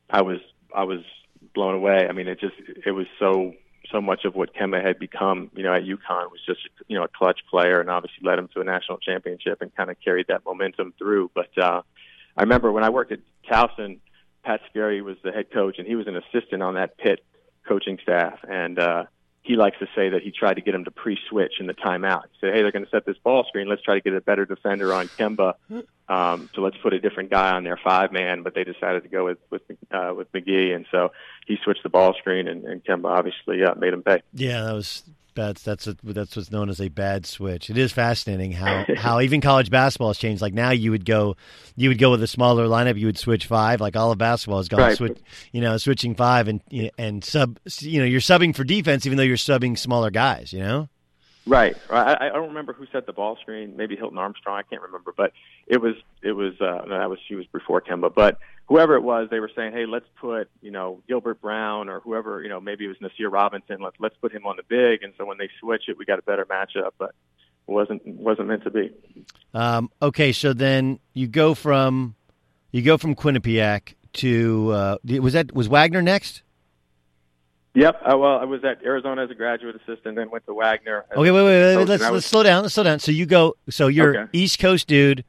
I was I was blown away. I mean, it just it was so so much of what Kemba had become, you know, at UConn was just, you know, a clutch player, and obviously led him to a national championship and kind of carried that momentum through. But uh, I remember when I worked at Towson, Pat Skerry was the head coach, and he was an assistant on that Pitt coaching staff. And uh, he likes to say that he tried to get him to pre-switch in the timeout. He said, hey, they're going to set this ball screen. Let's try to get a better defender on Kemba. Um, so let's put a different guy on their five-man. But they decided to go with with, uh, with McGee, and so he switched the ball screen, and, and Kemba obviously uh, made him pay. Yeah, that was that's that's a, that's what's known as a bad switch. It is fascinating how, how even college basketball has changed. Like now, you would go you would go with a smaller lineup. You would switch five. Like all of basketball has gone right. switch, you know, switching five and and sub. You know, you're subbing for defense, even though you're subbing smaller guys. You know. Right. I, I don't remember who set the ball screen. Maybe Hilton Armstrong. I can't remember, but it was it was uh, no, that was she was before Kemba. But whoever it was, they were saying, hey, let's put you know Gilbert Brown or whoever, you know maybe it was Nasir Robinson. Let's let's put him on the big. And so when they switch it, we got a better matchup. But it wasn't wasn't meant to be. Um, okay, so then you go from you go from Quinnipiac to uh, was that was Wagner next? Yep. Uh, well, I was at Arizona as a graduate assistant, then went to Wagner. Okay, wait, wait, wait. Let's was... let's slow down. Let's slow down. So you go. So you're okay. East Coast dude,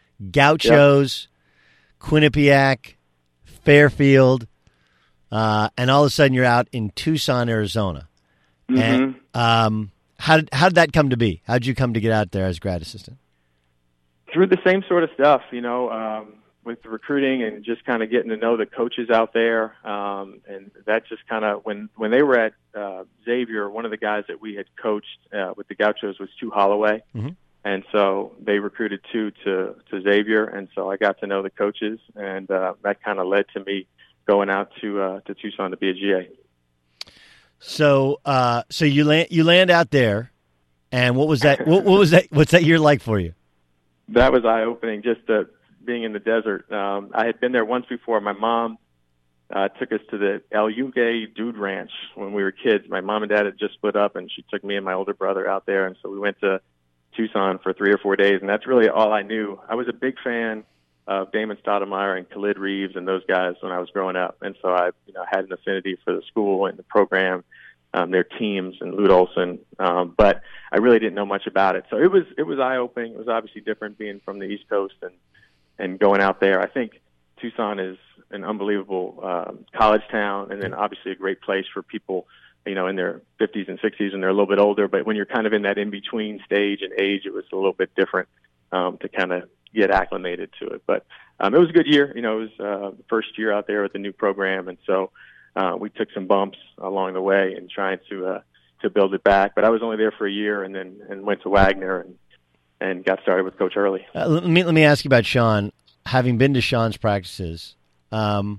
Gauchos, yep. Quinnipiac, Fairfield, uh, and all of a sudden you're out in Tucson, Arizona. Mm-hmm. And um, how did how did that come to be? How did you come to get out there as grad assistant? Through the same sort of stuff, you know. Um, with the recruiting and just kind of getting to know the coaches out there. Um, and that just kind of, when, when they were at uh, Xavier, one of the guys that we had coached uh, with the Gauchos was Stu Holloway. Mm-hmm. And so they recruited Stu to, to Xavier. And so I got to know the coaches, and uh, that kind of led to me going out to uh, to Tucson to be a G A. So uh, so you land, you land out there, and what was that, what, what was that, what's that year like for you? That was eye-opening, just to, being in the desert. Um, I had been there once before. My mom uh, took us to the El Yunque Dude Ranch when we were kids. My mom and dad had just split up, and she took me and my older brother out there. And so we went to Tucson for three or four days, and that's really all I knew. I was a big fan of Damon Stoudemire and Khalid Reeves and those guys when I was growing up. And so I you know, had an affinity for the school and the program, um, their teams, and Lute Olson. Um, but I really didn't know much about it. So it was, it was eye-opening. It was obviously different being from the East Coast and and going out there. I think Tucson is an unbelievable um, college town, and then obviously a great place for people, you know, in their fifties and sixties, and they're a little bit older. But when you're kind of in that in-between stage and age, it was a little bit different um, to kind of get acclimated to it. But um, it was a good year. You know, it was uh, the first year out there with the new program, and so uh, we took some bumps along the way in trying to uh, to build it back. But I was only there for a year, and then and went to Wagner and and got started with Coach Early. Uh, let me let me ask you about Sean. Having been to Sean's practices, um,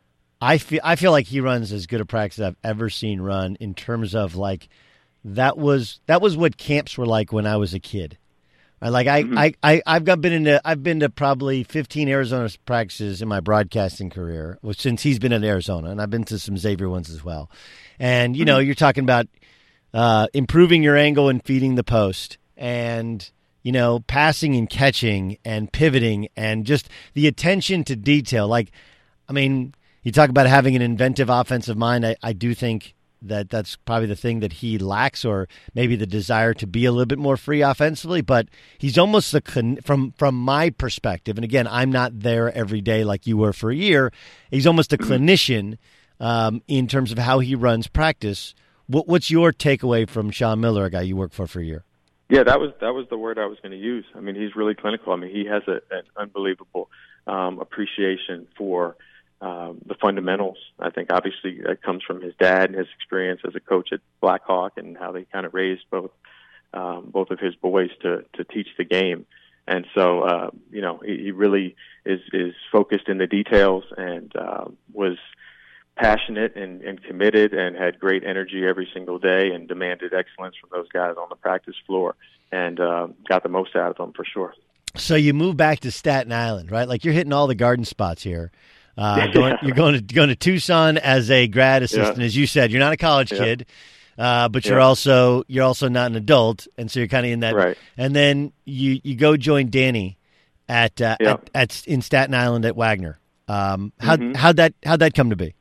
I feel I feel like he runs as good a practice as I've ever seen run in terms of like that was that was what camps were like when I was a kid. Like I, mm-hmm. I, I I've got been into I've been to probably fifteen Arizona practices in my broadcasting career, which since he's been in Arizona, and I've been to some Xavier ones as well. And you mm-hmm. know, you're talking about uh, improving your angle and feeding the post, and you know, passing and catching and pivoting and just the attention to detail. Like, I mean, you talk about having an inventive offensive mind. I, I do think that that's probably the thing that he lacks, or maybe the desire to be a little bit more free offensively. But he's almost the, from from my perspective, and again, I'm not there every day like you were for a year. He's almost a clinician um, in terms of how he runs practice. What, what's your takeaway from Sean Miller, a guy you worked for for a year? Yeah, that was that was the word I was going to use. I mean, he's really clinical. I mean, he has a, an unbelievable um, appreciation for um, the fundamentals. I think obviously that comes from his dad and his experience as a coach at Blackhawk, and how they kind of raised both um, both of his boys to to teach the game. And so, uh, you know, he, he really is is focused in the details, and uh, was passionate and, and committed, and had great energy every single day, and demanded excellence from those guys on the practice floor, and uh, got the most out of them for sure. So you move back to Staten Island, right? Like you're hitting all the garden spots here. Uh, going, you're going to going to Tucson as a grad assistant, yeah. as you said. You're not a college yeah. kid, uh, but you're yeah. also you're also not an adult, and so you're kind of in that. Right. And then you, you go join Danny at uh, yeah. at, at in Staten Island at Wagner. Um, how mm-hmm. how'd that how'd that come to be?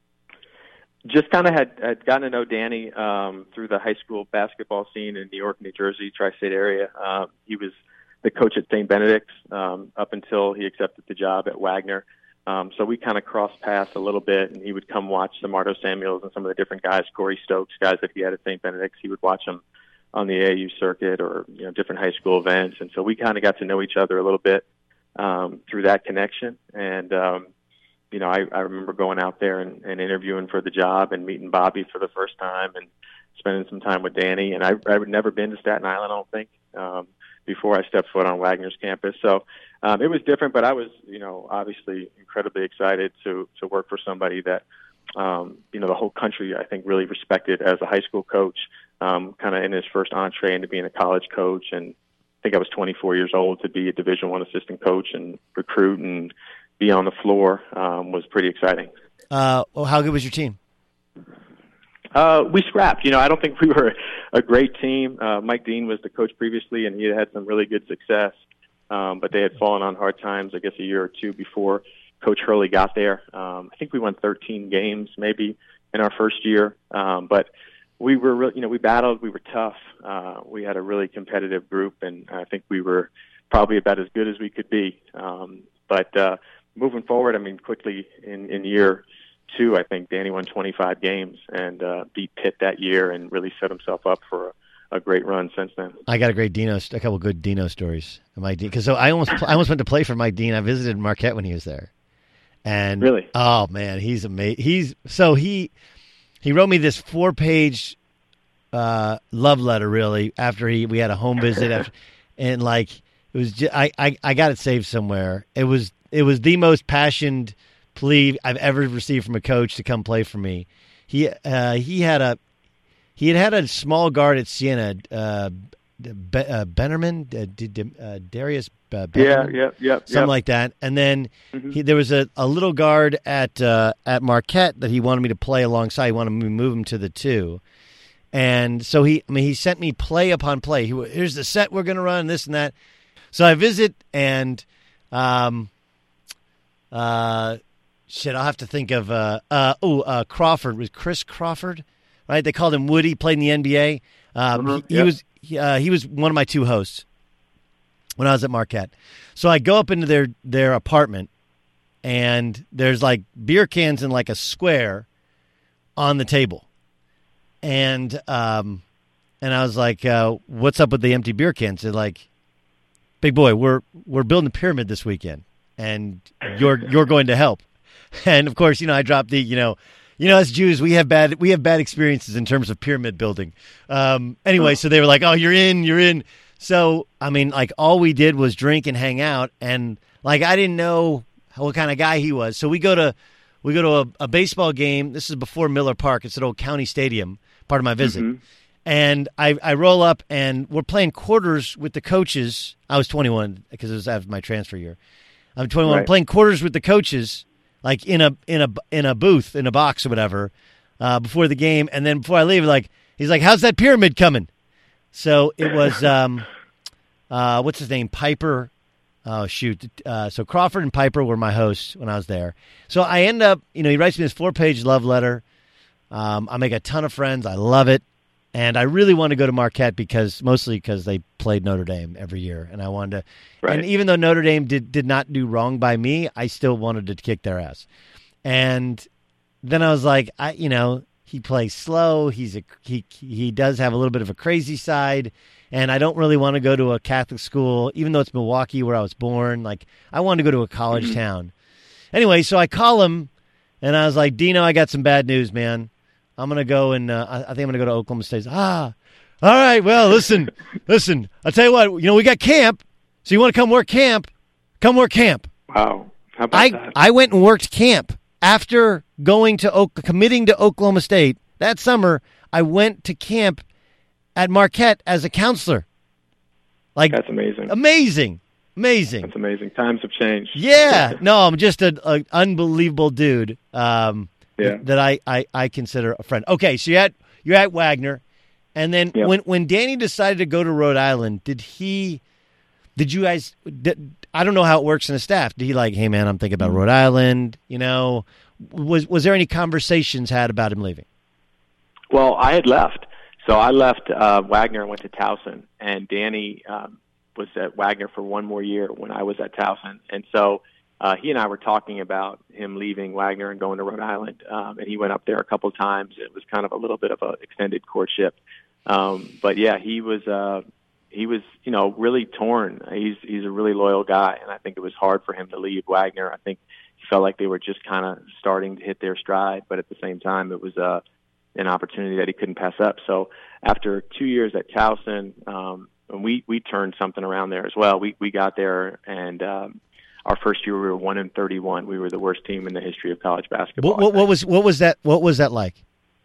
Just kind of had, had gotten to know Danny um, through the high school basketball scene in New York, New Jersey, tri-state area. Um, he was the coach at Saint Benedict's um, up until he accepted the job at Wagner. Um, so we kind of crossed paths a little bit, and he would come watch some Marto Samuels and some of the different guys, Corey Stokes, guys that he had at Saint Benedict's. He would watch them on the A A U circuit or, you know, different high school events. And so we kind of got to know each other a little bit um, through that connection. And, um, you know, I, I remember going out there and, and interviewing for the job and meeting Bobby for the first time and spending some time with Danny. And I, I would never been to Staten Island, I don't think, um, before I stepped foot on Wagner's campus. So um, it was different, but I was, you know, obviously incredibly excited to to work for somebody that, um, you know, the whole country, I think, really respected as a high school coach, um, kind of in his first entree into being a college coach. And I think I was twenty-four years old to be a Division I assistant coach and recruit and be on the floor um, was pretty exciting. Uh, well, how good was your team? Uh, we scrapped. You know, I don't think we were a great team. Uh, Mike Dean was the coach previously, and he had had some really good success. Um, but they had fallen on hard times, I guess, a year or two before Coach Hurley got there. Um, I think we won thirteen games maybe in our first year. Um, but we were, really, you know, we battled. We were tough. Uh, we had a really competitive group, and I think we were probably about as good as we could be. Um, but uh, moving forward, I mean, quickly in, in year two, I think Danny won twenty-five games and uh, beat Pitt that year and really set himself up for a, a great run since then. I got a great Dino, a couple good Dino stories. Mike Dean, because so I almost I almost went to play for Mike Dean. I visited Marquette when he was there, and really, oh man, he's amazing. He's so he he wrote me this four page uh, love letter really after he we had a home visit after, and like it was just, I, I I got it saved somewhere. It was it was the most passionate plea I've ever received from a coach to come play for me. He uh, he had a he had had a small guard at Siena, uh, Be, uh, Bennerman, uh, D, D, uh, Darius uh, Bennerman, yeah, yeah, yeah, something yep. like that. And then mm-hmm. he, there was a, a little guard at uh, at Marquette that he wanted me to play alongside. He wanted me to move him to the two, and so he I mean he sent me play upon play. He, here's the set we're going to run, this and that. So I visit and. Um, uh, Shit, I'll have to think of uh, uh, oh uh, Crawford was Chris Crawford, right? They called him Woody. Played in the N B A. Um, mm-hmm. he, he yep. was he, uh, he was one of my two hosts when I was at Marquette. So I go up into their their apartment, and there's like beer cans in like a square on the table, and um, and I was like, uh, "What's up with the empty beer cans?" They're like, "Big boy, we're we're building a pyramid this weekend, and you're you're going to help." And of course, you know, I dropped the, you know, you know, as Jews, we have bad, we have bad experiences in terms of pyramid building. Um, anyway, so they were like, "Oh, you're in, you're in." So, I mean, like all we did was drink and hang out, and like I didn't know what kind of guy he was. So we go to, we go to a, a baseball game. This is before Miller Park. It's an old county stadium, part of my visit. Mm-hmm. And I, I roll up, and we're playing quarters with the coaches. I was twenty-one because it was after my transfer year. I'm twenty-one, right. playing quarters with the coaches. Like in a in a in a booth in a box or whatever, uh, before the game, and then before I leave, like he's like, "How's that pyramid coming?" So it was, um, uh, what's his name, Piper? Oh shoot! Uh, so Crawford and Piper were my hosts when I was there. So I end up, you know, he writes me this four page love letter. Um, I make a ton of friends. I love it, and I really want to go to Marquette because mostly because they played Notre Dame every year, and I wanted to. Right. And even though Notre Dame did, did not do wrong by me, I still wanted to kick their ass. And then I was like, I, you know, he plays slow. He's a he he does have a little bit of a crazy side, and I don't really want to go to a Catholic school, even though it's Milwaukee where I was born. Like I wanted to go to a college mm-hmm. town. Anyway, so I call him, and I was like, Dino, I got some bad news, man. I'm gonna go and uh, I think I'm gonna go to Oklahoma State. Ah, all right. Well, listen, listen. I'll tell you what. You know, we got camp. So you want to come work camp? Come work camp. Wow. How about I, that? I went and worked camp after going to committing to Oklahoma State that summer. I went to camp at Marquette as a counselor. Like that's amazing. Amazing, amazing. That's amazing. Times have changed. Yeah. No, I'm just an unbelievable dude. Um, yeah. That I, I, I consider a friend. Okay, so you're at you're at Wagner, and then yep. when when Danny decided to go to Rhode Island, did he? Did you guys? Did, I don't know how it works in the staff. Did he like, hey, man, I'm thinking about Rhode Island, you know? Was was there any conversations had about him leaving? Well, I had left. So I left uh, Wagner and went to Towson, and Danny um, was at Wagner for one more year when I was at Towson. And so uh, he and I were talking about him leaving Wagner and going to Rhode Island, um, and he went up there a couple of times. It was kind of a little bit of an extended courtship. Um, but, yeah, he was uh, he was, you know, really torn. He's he's a really loyal guy, and I think it was hard for him to leave Wagner. I think he felt like they were just kind of starting to hit their stride, but at the same time it was uh, an opportunity that he couldn't pass up. So after two years at Towson, um, and we, we turned something around there as well. We we got there, and um, our first year we were one and thirty-one. We were the worst team in the history of college basketball. What, what, what was what was that? What was that like?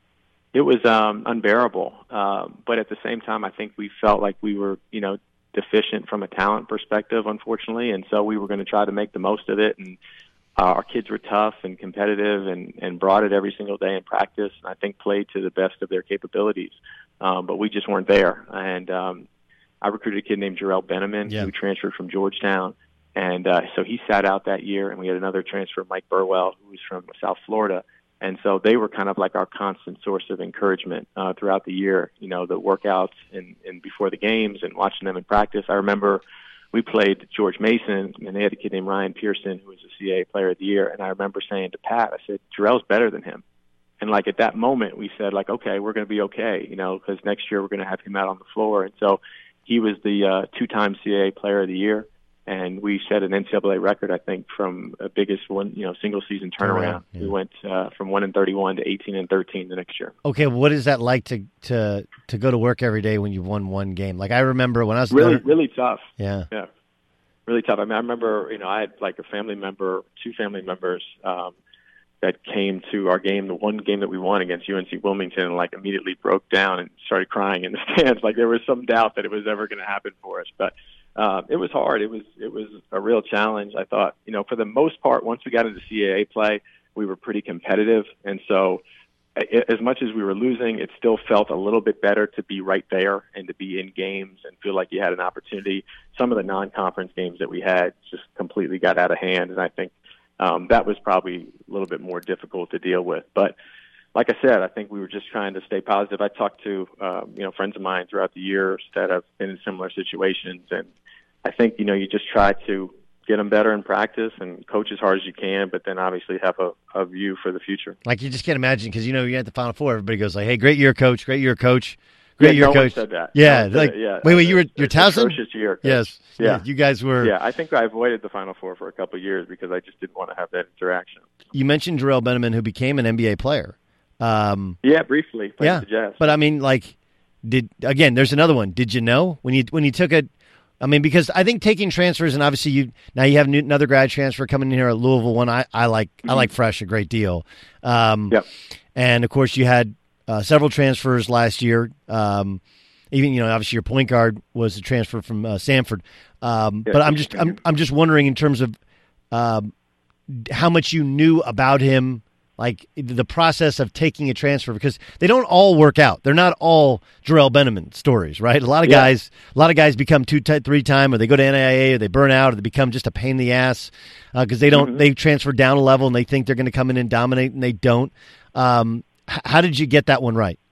It was um, unbearable, uh, but at the same time, I think we felt like we were, you know, deficient from a talent perspective, unfortunately, and so we were going to try to make the most of it. And uh, our kids were tough and competitive, and, and brought it every single day in practice, and I think played to the best of their capabilities. Um, but we just weren't there. And um, I recruited a kid named Jarrell Beneman, yeah. who transferred from Georgetown, and uh, so he sat out that year. And we had another transfer, Mike Burwell, who was from South Florida. And so they were kind of like our constant source of encouragement uh, throughout the year, you know, the workouts and, and before the games and watching them in practice. I remember we played George Mason, and they had a kid named Ryan Pearson, who was a C A A Player of the Year. And I remember saying to Pat, I said, Jarrell's better than him. And, like, at that moment, we said, like, okay, we're going to be okay, you know, because next year we're going to have him out on the floor. And so he was the uh, two-time C A A Player of the Year. And we set an N C double A record, I think, from a biggest one, you know, single season turnaround. Yeah. We went uh, from one and thirty-one to eighteen and thirteen the next year. Okay, what is that like to to to go to work every day when you've won one game? Like I remember when I was really going, really tough. Yeah, yeah, really tough. I mean, I remember, you know, I had like a family member, two family members um, that came to our game, the one game that we won against U N C Wilmington, and like immediately broke down and started crying in the stands. Like there was some doubt that it was ever going to happen for us, but. Uh, it was hard. It was it was a real challenge. I thought, you know, for the most part, once we got into C A A play, we were pretty competitive. And so it, as much as we were losing, it still felt a little bit better to be right there and to be in games and feel like you had an opportunity. Some of the non-conference games that we had just completely got out of hand, and I think um, that was probably a little bit more difficult to deal with. But like I said, I think we were just trying to stay positive. I talked to, um, you know, friends of mine throughout the years that have been in similar situations, and I think, you know, you just try to get them better in practice and coach as hard as you can, but then obviously have a, a view for the future. Like you just can't imagine because, you know, you're at the Final Four. Everybody goes like, hey, great year, coach. Great year, coach. Great yeah, year, no coach. One said that. Yeah. No like, yeah. Wait, wait, you were your Towson? Atrocious year. Coach. Yes. Yeah. yeah. You guys were. Yeah, I think I avoided the Final Four for a couple of years because I just didn't want to have that interaction. You mentioned Jarrell Beneman, who became an N B A player. Um, yeah, briefly. Yeah. The Jazz. But I mean, like, did again, there's another one. Did you know when you when you took it? I mean, because I think taking transfers, and obviously you now you have another grad transfer coming in here at Louisville. One I, I like mm-hmm. I like Fresh a great deal. Um, yep. And of course you had uh, several transfers last year. Um, even you know obviously your point guard was a transfer from uh, Samford. Um, yeah, but I'm just I'm I'm just wondering in terms of um, how much you knew about him. Like the process of taking a transfer, because they don't all work out. They're not all Jarrell Beneman stories, right? A lot of yeah. guys, a lot of guys become two, t- three time, or they go to N I A, or they burn out, or they become just a pain in the ass because uh, they don't. Mm-hmm. They transfer down a level and they think they're going to come in and dominate, and they don't. Um, h- how did you get that one right?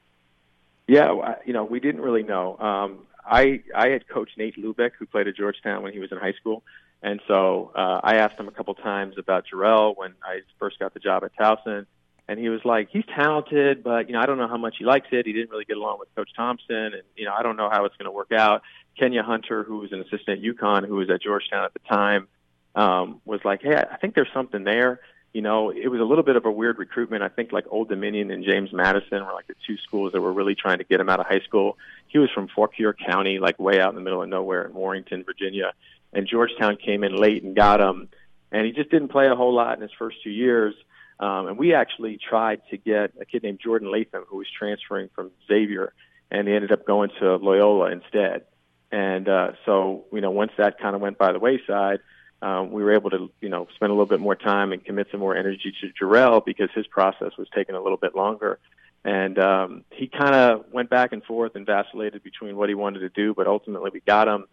Yeah, you know, we didn't really know. Um, I I had coached Nate Lubeck, who played at Georgetown when he was in high school. And so uh, I asked him a couple times about Jarrell when I first got the job at Towson, and he was like, he's talented, but, you know, I don't know how much he likes it. He didn't really get along with Coach Thompson, and, you know, I don't know how it's going to work out. Kenya Hunter, who was an assistant at UConn, who was at Georgetown at the time, um, was like, hey, I think there's something there. You know, it was a little bit of a weird recruitment. I think like Old Dominion and James Madison were like the two schools that were really trying to get him out of high school. He was from Fauquier County, like way out in the middle of nowhere in Warrington, Virginia. And Georgetown came in late and got him, and he just didn't play a whole lot in his first two years. Um, and we actually tried to get a kid named Jordan Latham, who was transferring from Xavier, and he ended up going to Loyola instead. And uh, so, you know, once that kind of went by the wayside, um, we were able to, you know, spend a little bit more time and commit some more energy to Jarrell because his process was taking a little bit longer. And um, he kind of went back and forth and vacillated between what he wanted to do, but ultimately we got him.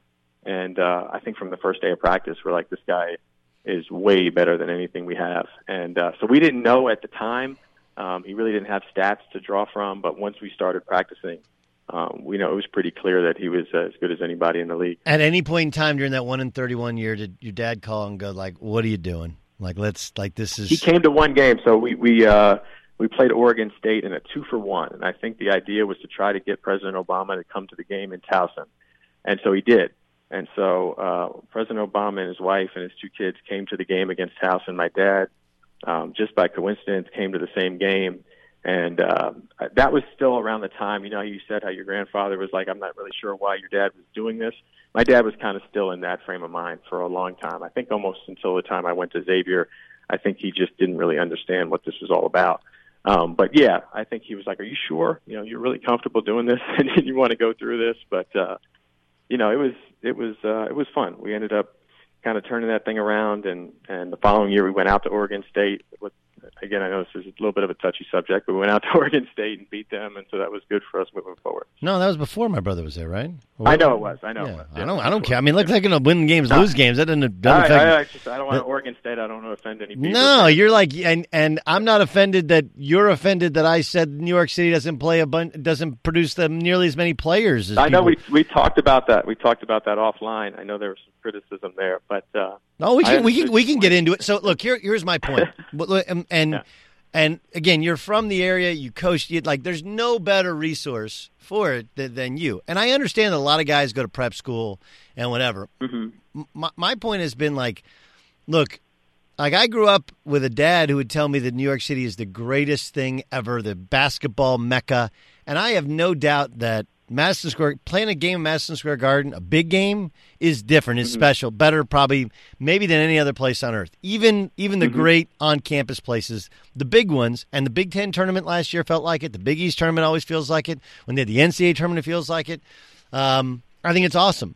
And uh, I think from the first day of practice, we're like, this guy is way better than anything we have. And uh, so we didn't know at the time. Um, he really didn't have stats to draw from. But once we started practicing, um, we know it was pretty clear that he was uh, as good as anybody in the league. At any point in time during that one and thirty-one year, did your dad call and go like, "What are you doing? Like, let's like this is." He came to one game, so we we uh, we played Oregon State in a two for one, and I think the idea was to try to get President Obama to come to the game in Towson, and so he did. And so uh, President Obama and his wife and his two kids came to the game against Towson. My dad, um, just by coincidence, came to the same game. And uh, that was still around the time, you know, you said how your grandfather was like, I'm not really sure why your dad was doing this. My dad was kind of still in that frame of mind for a long time. I think almost until the time I went to Xavier, I think he just didn't really understand what this was all about. Um, but, yeah, I think he was like, are you sure? You know, you're really comfortable doing this and you want to go through this? But, uh, you know, it was it was, uh, it was fun. We ended up kind of turning that thing around, and, and the following year we went out to Oregon State with, again, I know this is a little bit of a touchy subject, but we went out to Oregon State and beat them, and so that was good for us moving forward. No, that was before my brother was there, right? Or, I know it was. I know yeah, it was. I don't. I don't care. I mean, look, they're going to win games, no. lose games. That doesn't, doesn't I, affect. I, I, just, I don't want Oregon State. I don't want to offend any people. No, you're like, and and I'm not offended that you're offended that I said New York City doesn't play a bunch, doesn't produce them nearly as many players. As I know people. we we talked about that. We talked about that offline. I know there was some criticism there, but uh, no, we can we can we can get into it. So look, here here's my point, and. and yeah. And again, you're from the area, you coach, you like there's no better resource for it than, than you. And I understand that a lot of guys go to prep school and whatever. Mm-hmm. My, my point has been like, look, like I grew up with a dad who would tell me that New York City is the greatest thing ever, the basketball mecca. And I have no doubt that Madison Square, playing a game in Madison Square Garden, a big game, is different, is mm-hmm. special, better probably maybe than any other place on earth. Even even the mm-hmm. great on-campus places, the big ones, and the Big Ten tournament last year felt like it. The Big East tournament always feels like it. When they had the N C double A tournament, it feels like it. Um, I think it's awesome.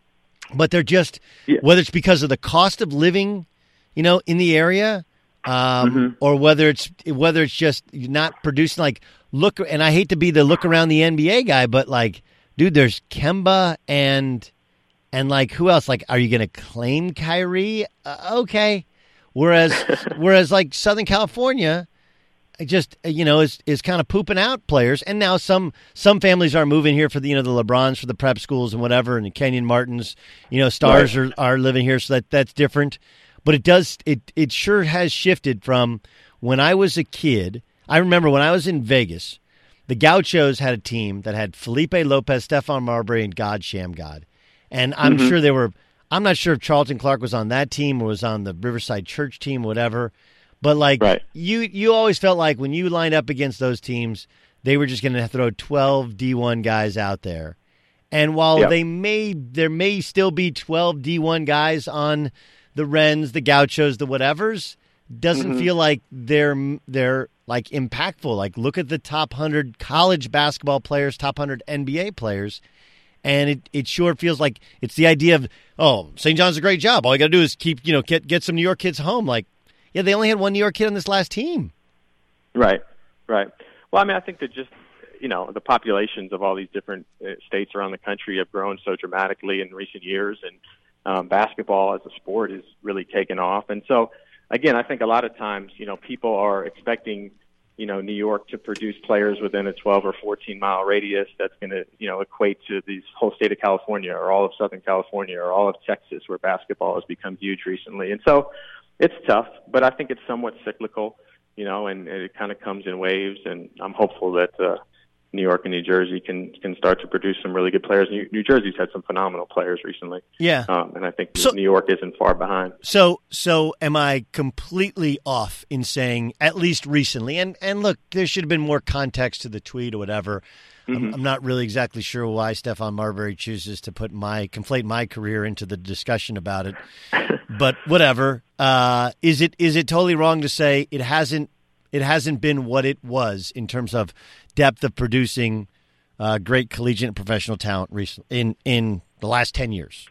But they're just, yeah. whether it's because of the cost of living, you know, in the area, um, mm-hmm. or whether it's whether it's just not producing like look. And I hate to be the look around the N B A guy, but like, dude, there's Kemba and and like who else? Like, are you going to claim Kyrie? Uh, okay, whereas whereas like Southern California, just you know is is kind of pooping out players. And now some some families are moving here for the you know the LeBrons for the prep schools and whatever, and the Kenyon Martins, you know, stars right. are are living here, so that that's different. But it does it it sure has shifted from when I was a kid. I remember when I was in Vegas, the Gauchos had a team that had Felipe Lopez, Stephon Marbury, and God Shamgod. And I'm mm-hmm. sure they were – I'm not sure if Charlton Clark was on that team or was on the Riverside Church team, whatever. But, like, right. you you always felt like when you lined up against those teams, they were just going to throw twelve D one guys out there. And while yep. they may – there may still be twelve D one guys on the Wrens, the Gauchos, the whatevers, doesn't mm-hmm. feel like they're they're – like impactful. Like look at the top one hundred college basketball players, top one hundred N B A players, and it, it sure feels like it's the idea of, oh, Saint John's a great job. All you got to do is keep, you know, get get some New York kids home. Like, yeah, they only had one New York kid on this last team. Right, right. Well, I mean, I think that just, you know, the populations of all these different states around the country have grown so dramatically in recent years, and um, basketball as a sport is really taken off. And so, again, I think a lot of times, you know, people are expecting, you know, New York to produce players within a twelve or fourteen mile radius that's going to, you know, equate to the whole state of California or all of Southern California or all of Texas, where basketball has become huge recently. And so it's tough, but I think it's somewhat cyclical, you know, and, and it kind of comes in waves. And I'm hopeful that uh, New York and New Jersey can can start to produce some really good players. New, New Jersey's had some phenomenal players recently. Yeah. Um, and I think so, New York isn't far behind. So so am I completely off in saying, at least recently, and, and look, there should have been more context to the tweet or whatever. Mm-hmm. I'm, I'm not really exactly sure why Stephon Marbury chooses to put my conflate my career into the discussion about it. But whatever. Uh, is it is it totally wrong to say it hasn't it hasn't been what it was in terms of depth of producing uh, great collegiate and professional talent recently in, in the last ten years?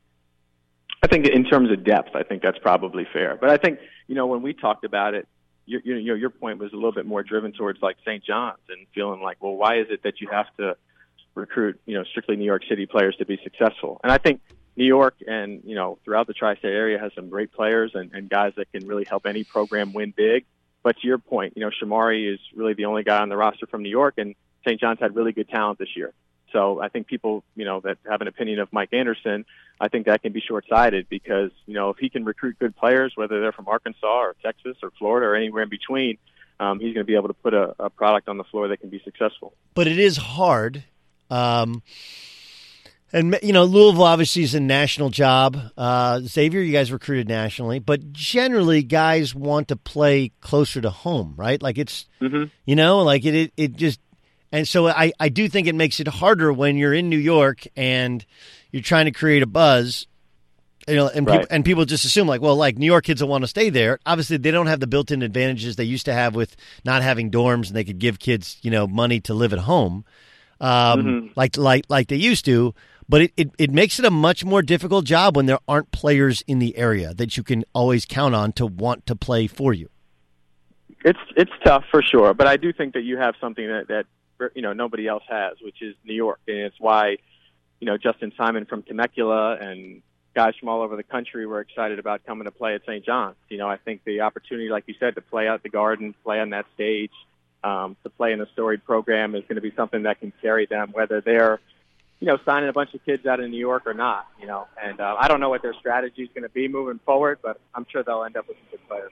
I think in terms of depth, I think that's probably fair. But I think, you know, when we talked about it, you, you know, your point was a little bit more driven towards like Saint John's and feeling like, well, why is it that you have to recruit, you know, strictly New York City players to be successful? And I think New York and, you know, throughout the tri-state area has some great players and, and guys that can really help any program win big. But to your point, you know, Shamari is really the only guy on the roster from New York, and Saint John's had really good talent this year. So I think people, you know, that have an opinion of Mike Anderson, I think that can be short-sighted because, you know, if he can recruit good players, whether they're from Arkansas or Texas or Florida or anywhere in between, um, he's going to be able to put a, a product on the floor that can be successful. But it is hard. Um, and, you know, Louisville obviously is a national job. Uh, Xavier, you guys recruited nationally. But generally, guys want to play closer to home, right? Like it's, mm-hmm. you know, like it, it, it just – and so I, I do think it makes it harder when you're in New York and you're trying to create a buzz, you know, and, right. people, and people just assume like, well, like New York kids will want to stay there. Obviously, they don't have the built-in advantages they used to have with not having dorms, and they could give kids, you know, money to live at home, um, mm-hmm. like like like they used to. But it, it, it makes it a much more difficult job when there aren't players in the area that you can always count on to want to play for you. It's it's tough for sure, but I do think that you have something that, that you know nobody else has, which is New York, and it's why you know Justin Simon from Temecula and guys from all over the country were excited about coming to play at Saint John's. You know, I think the opportunity, like you said, to play out the Garden, play on that stage, um, to play in a storied program is going to be something that can carry them, whether they're you know signing a bunch of kids out of New York or not. You know, and uh, I don't know what their strategy is going to be moving forward, but I'm sure they'll end up with some good players.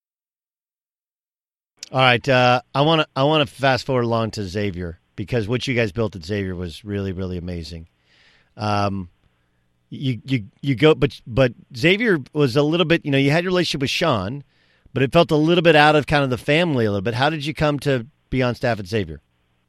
All right, uh, I want to I want to fast forward along to Xavier because what you guys built at Xavier was really really amazing. Um, you you you go, but but Xavier was a little bit. You know, you had your relationship with Sean, but it felt a little bit out of kind of the family a little bit. How did you come to be on staff at Xavier?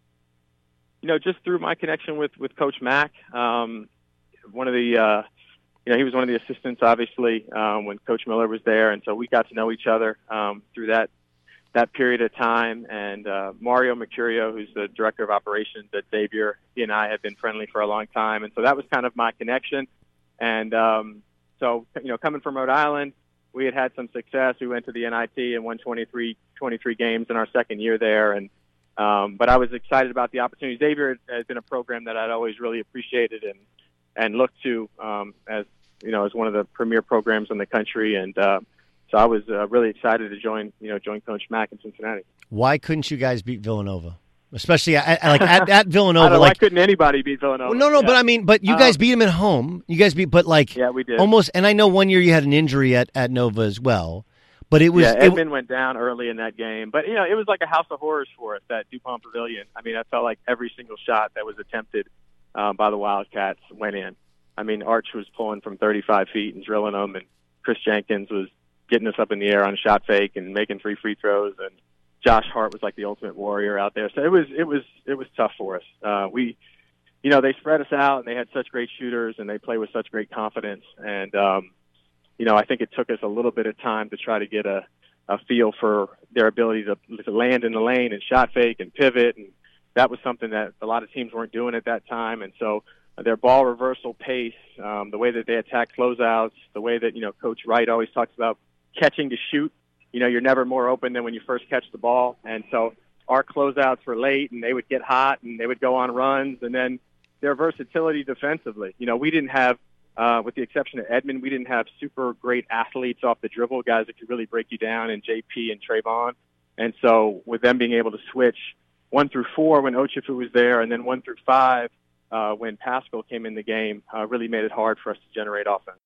You know, just through my connection with with Coach Mack. Um, one of the uh, you know he was one of the assistants, obviously, um, when Coach Miller was there, and so we got to know each other um, through that. that period of time, and uh, Mario Mercurio, who's the director of operations at Xavier, he and I have been friendly for a long time, and so that was kind of my connection. And um, so, you know, coming from Rhode Island, we had had some success. We went to the N I T and won twenty-three, twenty-three games in our second year there, and um, but I was excited about the opportunity. Xavier has been a program that I'd always really appreciated and and looked to um, as you know as one of the premier programs in the country, and uh, So I was uh, really excited to join, you know, join Coach Mack in Cincinnati. Why couldn't you guys beat Villanova, especially at, like at, at Villanova? I don't know, like, why couldn't anybody beat Villanova? Well, no, no, yeah. but I mean, but you guys um, beat them at home. You guys beat, but like, yeah, we did almost. And I know one year you had an injury at, at Nova as well, but it was yeah. Edmond it, went down early in that game, but you know, it was like a house of horrors for us at DuPont Pavilion. I mean, I felt like every single shot that was attempted um, by the Wildcats went in. I mean, Arch was pulling from thirty-five feet and drilling them, and Chris Jenkins was getting us up in the air on a shot fake and making three free throws, and Josh Hart was like the ultimate warrior out there. So it was it was it was tough for us. Uh, we, you know, they spread us out, and they had such great shooters, and they play with such great confidence. And um, you know, I think it took us a little bit of time to try to get a, a feel for their ability to, to land in the lane and shot fake and pivot, and that was something that a lot of teams weren't doing at that time. And so their ball reversal pace, um, the way that they attack closeouts, the way that you know Coach Wright always talks about catching to shoot. You know, you're never more open than when you first catch the ball. And so our closeouts were late, and they would get hot, and they would go on runs. And then their versatility defensively. You know, we didn't have, uh, with the exception of Edmond, we didn't have super great athletes off the dribble, guys that could really break you down, and J P and Trayvon. And so with them being able to switch one through four when Ochifu was there, and then one through five uh, when Pascal came in the game, uh, really made it hard for us to generate offense.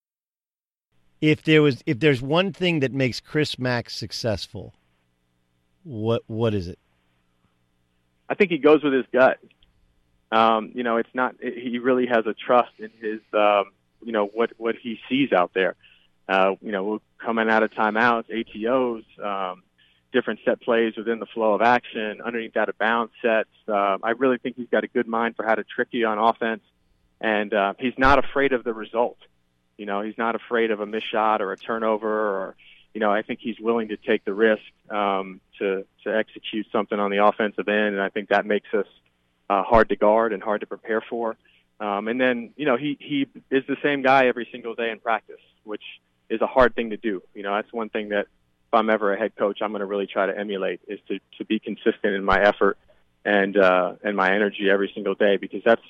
If there was, if there's one thing that makes Chris Mack successful, what what is it? I think he goes with his gut. Um, you know, it's not. It, he really has a trust in his, um, you know, what what he sees out there. Uh, you know, coming out of timeouts, A T Os, um, different set plays within the flow of action, underneath out of bounds sets. Uh, I really think he's got a good mind for how to trick you on offense, and uh, he's not afraid of the result. You know, he's not afraid of a missed shot or a turnover, or, you know, I think he's willing to take the risk um, to to execute something on the offensive end, and I think that makes us uh, hard to guard and hard to prepare for. Um, and then, you know, he, he is the same guy every single day in practice, which is a hard thing to do. You know, that's one thing that if I'm ever a head coach, I'm going to really try to emulate, is to, to be consistent in my effort and uh, and my energy every single day, because that's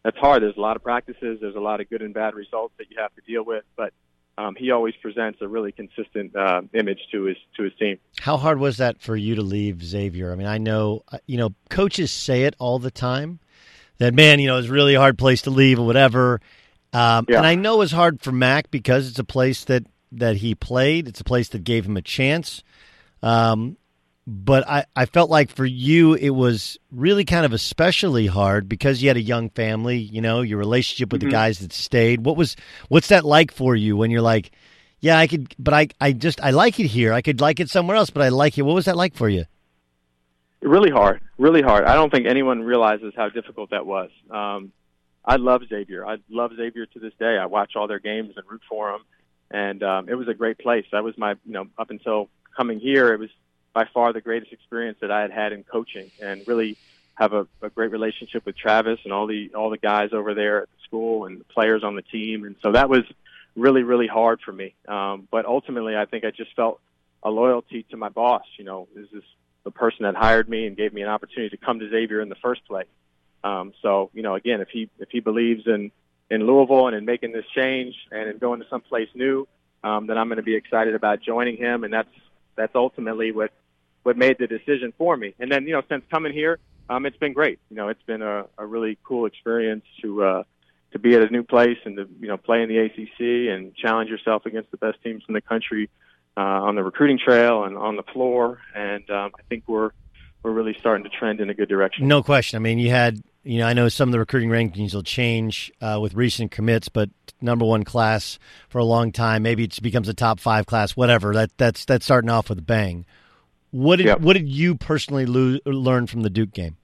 that's hard. There's a lot of practices. There's a lot of good and bad results that you have to deal with. But um, he always presents a really consistent uh, image to his to his team. How hard was that for you to leave Xavier? I mean, I know, you know, coaches say it all the time that, man, you know, it's a really hard place to leave or whatever. Um, yeah. And I know it's hard for Mac because it's a place that, that he played. It's a place that gave him a chance. Um, but I, I felt like for you, it was really kind of especially hard because you had a young family, you know, your relationship with mm-hmm. the guys that stayed. What was, what's that like for you when you're like, yeah, I could, but I, I just, I like it here. I could like it somewhere else, but I like it. What was that like for you? Really hard, really hard. I don't think anyone realizes how difficult that was. Um, I love Xavier. I love Xavier to this day. I watch all their games and root for them. And um, it was a great place. That was my, you know, up until coming here, it was by far the greatest experience that I had had in coaching, and really have a, a great relationship with Travis and all the all the guys over there at the school and the players on the team. And so that was really, really hard for me. Um, but ultimately, I think I just felt a loyalty to my boss. You know, this is the person that hired me and gave me an opportunity to come to Xavier in the first place. Um, so, you know, again, if he if he believes in, in Louisville and in making this change and in going to someplace new, um, then I'm going to be excited about joining him. And that's that's ultimately what, what made the decision for me. And then, you know, since coming here, um, it's been great. You know, it's been a, a really cool experience to uh, to be at a new place and to, you know, play in the A C C and challenge yourself against the best teams in the country uh, on the recruiting trail and on the floor. And um, I think we're we're really starting to trend in a good direction. No question. I mean, you had, you know, I know some of the recruiting rankings will change uh, with recent commits, but number one class for a long time. Maybe it becomes a top five class, whatever. That that's that's starting off with a bang. What did yep. what did you personally lo- learn from the Duke game?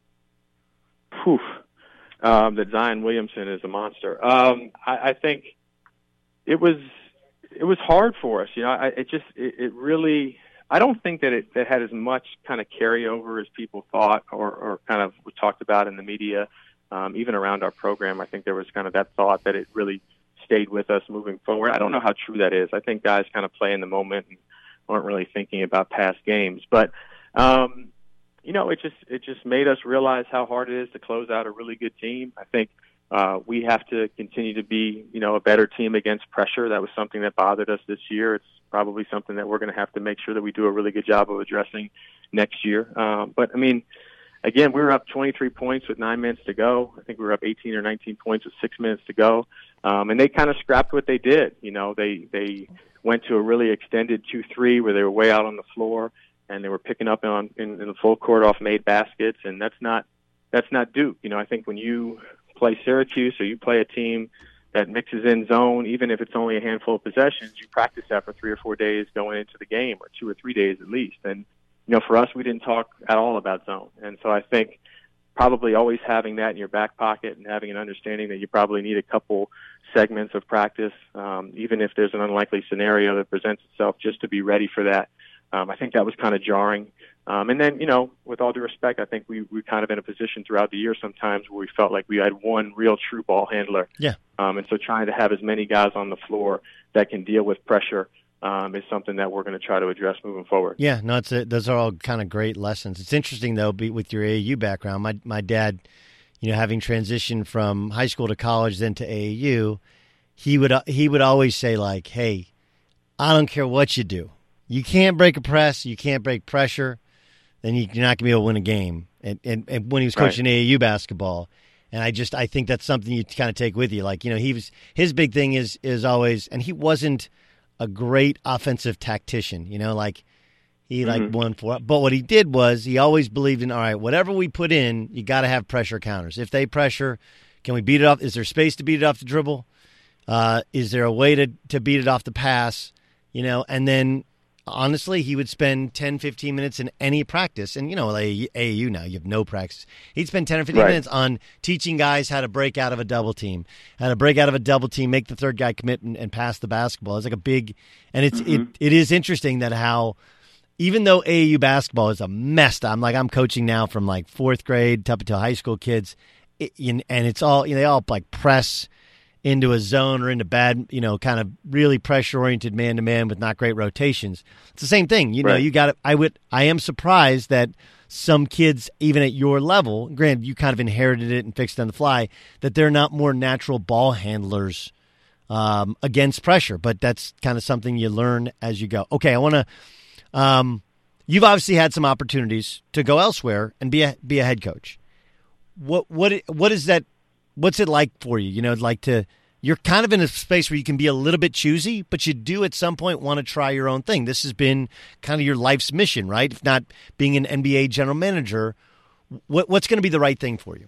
Whew. Um, that Zion Williamson is a monster. Um, I, I think it was it was hard for us. You know, I, it just it, it really. I don't think that it that had as much kind of carryover as people thought, or, or kind of was talked about in the media, um, even around our program. I think there was kind of that thought that it really stayed with us moving forward. I don't know how true that is. I think guys kind of play in the moment and aren't really thinking about past games. But um, you know, it just it just made us realize how hard it is to close out a really good team. I think uh, we have to continue to be, you know, a better team against pressure. That was something that bothered us this year. It's probably something that we're going to have to make sure that we do a really good job of addressing next year. Um, but, I mean, again, we were up twenty-three points with nine minutes to go. I think we were up eighteen or nineteen points with six minutes to go. Um, and they kind of scrapped what they did. You know, they they went to a really extended two three where they were way out on the floor, and they were picking up on in, in the full court off made baskets, and that's not that's not Duke. You know, I think when you play Syracuse or you play a team that mixes in zone, even if it's only a handful of possessions, you practice that for three or four days going into the game, or two or three days at least. And, you know, for us, we didn't talk at all about zone. And so I think probably always having that in your back pocket and having an understanding that you probably need a couple segments of practice, um, even if there's an unlikely scenario that presents itself, just to be ready for that. Um, I think that was kind of jarring. Um, and then, you know, with all due respect, I think we we kind of in a position throughout the year sometimes where we felt like we had one real true ball handler. Yeah. Um, and so trying to have as many guys on the floor that can deal with pressure um, is something that we're going to try to address moving forward. Yeah, no, it's a, those are all kind of great lessons. It's interesting, though, be, with your A A U background. My my dad, you know, having transitioned from high school to college, then to A A U, he would he would always say, like, hey, I don't care what you do. You can't break a press. You can't break pressure. Then you're not going to be able to win a game. And, and, and when he was coaching right. A A U basketball, and I just I think that's something you kind of take with you. Like, you know, he was his big thing is is always, and he wasn't a great offensive tactician. You know, like he mm-hmm. like won for. But what he did was he always believed in, all right, whatever we put in, you got to have pressure counters. If they pressure, can we beat it off? Is there space to beat it off the dribble? Uh, is there a way to to beat it off the pass? You know, and then. Honestly, he would spend ten, fifteen minutes in any practice. And, you know, A A U now, you have no practice. He'd spend ten or fifteen right. minutes on teaching guys how to break out of a double team, how to break out of a double team, make the third guy commit and, and pass the basketball. It's like a big – and it's mm-hmm. it it is interesting that how – even though A A U basketball is a mess, I'm like I'm coaching now from like fourth grade up until high school kids, it, and it's all – you know, they all like press – into a zone or into bad, you know, kind of really pressure-oriented man-to-man with not great rotations. It's the same thing. You know, right. you got to, I would, I am surprised that some kids, even at your level, granted, you kind of inherited it and fixed it on the fly, that they're not more natural ball handlers um, against pressure. But that's kind of something you learn as you go. Okay, I want to um, – you've obviously had some opportunities to go elsewhere and be a, be a head coach. What what What is that – what's it like for you? You know, like to – you're kind of in a space where you can be a little bit choosy, but you do at some point want to try your own thing. This has been kind of your life's mission, right? If not being an N B A general manager, what, what's going to be the right thing for you?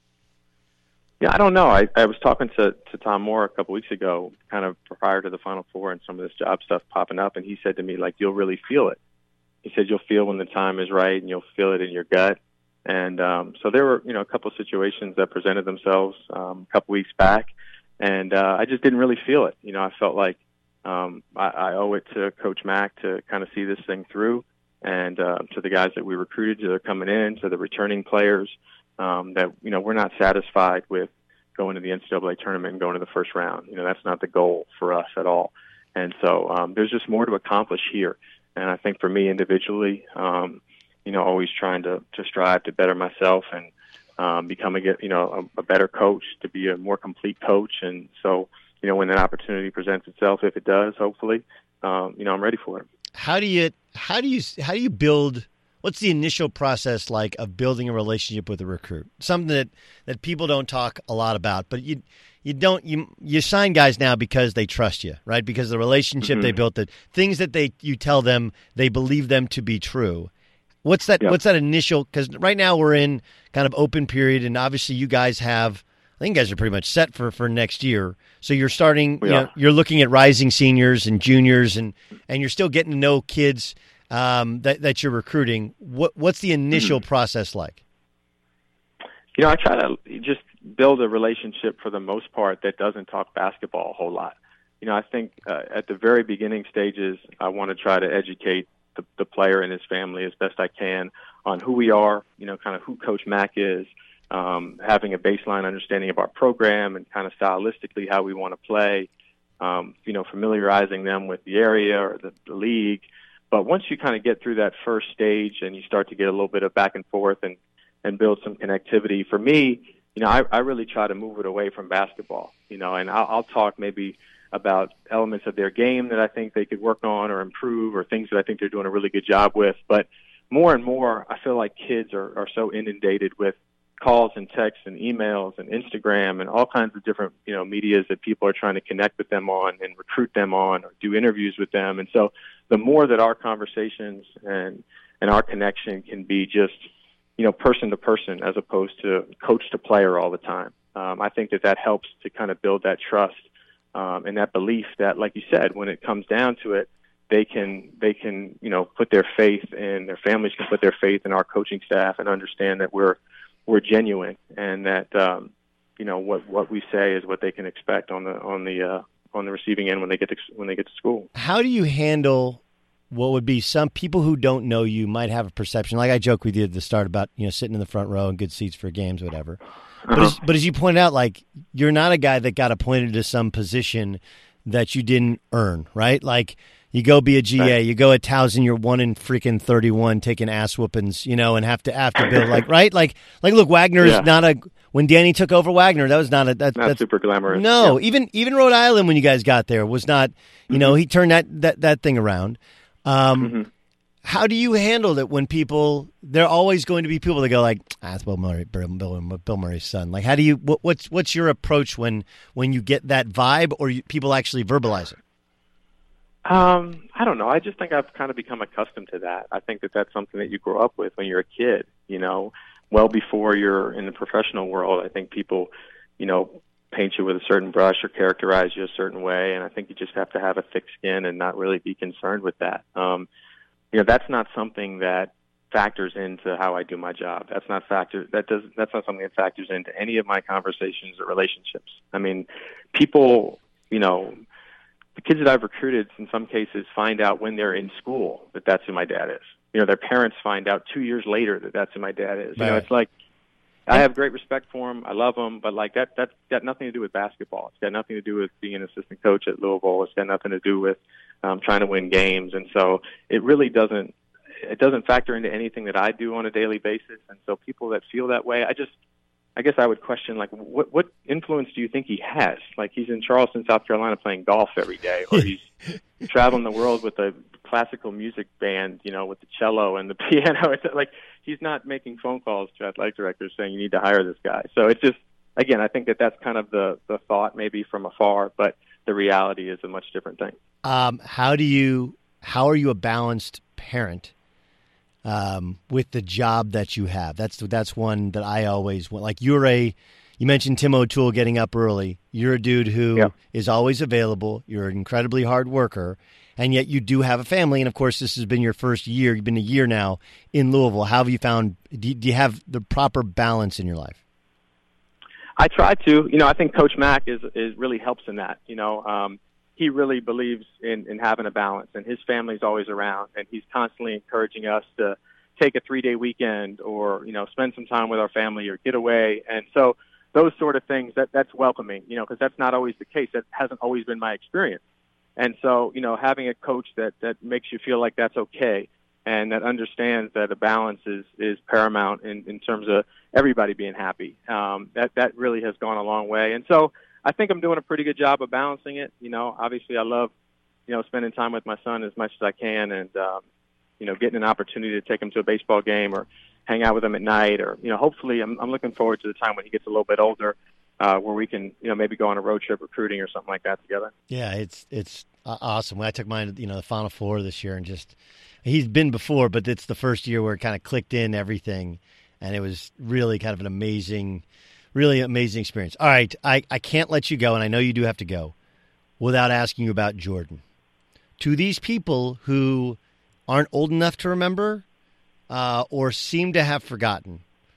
Yeah, I don't know. I, I was talking to, to Tom Moore a couple weeks ago, kind of prior to the Final Four and some of this job stuff popping up, and he said to me, like, you'll really feel it. He said you'll feel when the time is right, and you'll feel it in your gut. And um, so there were, you know, a couple of situations that presented themselves um, a couple weeks back. And uh, I just didn't really feel it. You know, I felt like um, I, I owe it to Coach Mack to kind of see this thing through, and uh, to the guys that we recruited that are coming in, to the returning players, um, that, you know, we're not satisfied with going to the N C double A tournament and going to the first round. You know, that's not the goal for us at all. And so um, there's just more to accomplish here. And I think for me individually, um, you know, always trying to, to strive to better myself and Um, become a you know a, a better coach, to be a more complete coach, and so you know when that opportunity presents itself, if it does, hopefully, um, you know I'm ready for it. How do you how do you how do you build? What's the initial process like of building a relationship with a recruit? Something that, that people don't talk a lot about, but you you don't you you sign guys now because they trust you, right? Because the relationship mm-hmm. they built, the things that they you tell them, they believe them to be true. What's that? Yep. What's that initial? Because right now we're in kind of open period, and obviously you guys have. I think you guys are pretty much set for, for next year. So you're starting. You know, you're looking at rising seniors and juniors, and, and you're still getting to know kids um, that that you're recruiting. What what's the initial mm-hmm. process like? You know, I try to just build a relationship for the most part that doesn't talk basketball a whole lot. You know, I think uh, at the very beginning stages, I want to try to educate The, the player and his family as best I can on who we are, you know, kind of who Coach Mack is, um, having a baseline understanding of our program and kind of stylistically how we want to play, um, you know, familiarizing them with the area or the, the league. But once you kind of get through that first stage and you start to get a little bit of back and forth and, and build some connectivity, for me, you know, I, I really try to move it away from basketball, you know, and I'll, I'll talk maybe about elements of their game that I think they could work on or improve, or things that I think they're doing a really good job with. But more and more, I feel like kids are, are so inundated with calls and texts and emails and Instagram and all kinds of different, you know, medias that people are trying to connect with them on and recruit them on or do interviews with them. And so the more that our conversations and, and our connection can be just, you know, person to person as opposed to coach to player all the time, um, I think that that helps to kind of build that trust. Um, and that belief that, like you said, when it comes down to it, they can, they can, you know, put their faith in, their families can put their faith in our coaching staff and understand that we're, we're genuine, and that, um, you know, what, what we say is what they can expect on the, on the, uh, on the receiving end when they get to, when they get to school. How do you handle what would be some people who don't know you might have a perception, like I joke with you at the start about, you know, sitting in the front row and good seats for games, whatever. But, uh-huh. as, but as you pointed out, like, you're not a guy that got appointed to some position that you didn't earn, right? Like, you go be a G A, right. You go at Towson, you're one in freaking thirty-one, taking ass whoopings, you know, and have to have to build, like, right? Like, like, look, Wagner is yeah. not a. When Danny took over Wagner, that was not a. That, not that's super glamorous. No, yeah. even even Rhode Island when you guys got there was not. You mm-hmm. know, he turned that that that thing around. Um, mm-hmm. How do you handle it when people? There are always going to be people that go like, ah, "That's Bill Murray, Bill, Bill Murray's son." Like, how do you? What, what's what's your approach when when you get that vibe, or you, people actually verbalize it? Um, I don't know. I just think I've kind of become accustomed to that. I think that that's something that you grow up with when you're a kid. You know, well before you're in the professional world, I think people, you know, paint you with a certain brush or characterize you a certain way, and I think you just have to have a thick skin and not really be concerned with that. Um, you know, that's not something that factors into how I do my job. That's not factor. That does. That's not something that factors into any of my conversations or relationships. I mean, people, you know, the kids that I've recruited in some cases find out when they're in school that that's who my dad is. You know, their parents find out two years later that that's who my dad is. You right. know, it's like, I have great respect for him. I love him, but like that, that's got nothing to do with basketball. It's got nothing to do with being an assistant coach at Louisville. It's got nothing to do with um, trying to win games. And so it really doesn't, it doesn't factor into anything that I do on a daily basis. And so people that feel that way, I just, I guess I would question, like, what what influence do you think he has? Like, he's in Charleston, South Carolina playing golf every day, or he's traveling the world with a classical music band, you know, with the cello and the piano. It's like, he's not making phone calls to athletic directors saying you need to hire this guy. So it's just, again, I think that that's kind of the, the thought maybe from afar, but the reality is a much different thing. Um, how do you, how are you a balanced parent um, with the job that you have? That's that's one that I always want. Like, you're a, you mentioned Tim O'Toole getting up early. You're a dude who yeah. is always available. You're an incredibly hard worker, and yet you do have a family. And of course, this has been your first year. You've been a year now in Louisville. How have you found? Do you, do you have the proper balance in your life? I try to. You know, I think Coach Mack is is really helps in that. You know. Um, He really believes in, in having a balance, and his family's always around, and he's constantly encouraging us to take a three-day weekend or, you know, spend some time with our family or get away. And so those sort of things, that that's welcoming, you know, because that's not always the case. That hasn't always been my experience. And so, you know, having a coach that, that makes you feel like that's okay and that understands that a balance is, is paramount in, in terms of everybody being happy, um, that, that really has gone a long way. And so I think I'm doing a pretty good job of balancing it. You know, obviously I love, you know, spending time with my son as much as I can, and, um, you know, getting an opportunity to take him to a baseball game or hang out with him at night, or, you know, hopefully I'm, I'm looking forward to the time when he gets a little bit older, uh, where we can, you know, maybe go on a road trip recruiting or something like that together. Yeah, it's it's awesome. When I took mine, you know, the Final Four this year, and just, he's been before, but it's the first year where it kind of clicked in everything, and it was really kind of an amazing Really amazing experience. All right, I, I can't let you go, and I know you do have to go, without asking you about Jordan. To these people who aren't old enough to remember uh, or seem to have forgotten,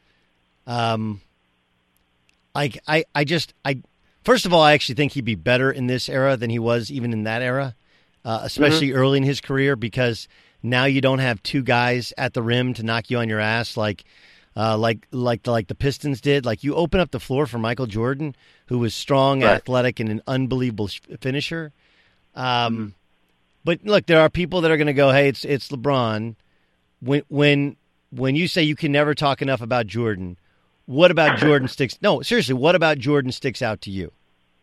um, I, I, I just, I first of all, I actually think he'd be better in this era than he was even in that era, uh, especially mm-hmm. early in his career, because now you don't have two guys at the rim to knock you on your ass like – Uh, like like the, like the Pistons did. Like, you open up the floor for Michael Jordan, who was strong, right. athletic, and an unbelievable finisher. Um, mm-hmm. But look, there are people that are going to go, "Hey, it's it's LeBron." When when when you say you can never talk enough about Jordan, what about Jordan sticks? No, seriously, what about Jordan sticks out to you?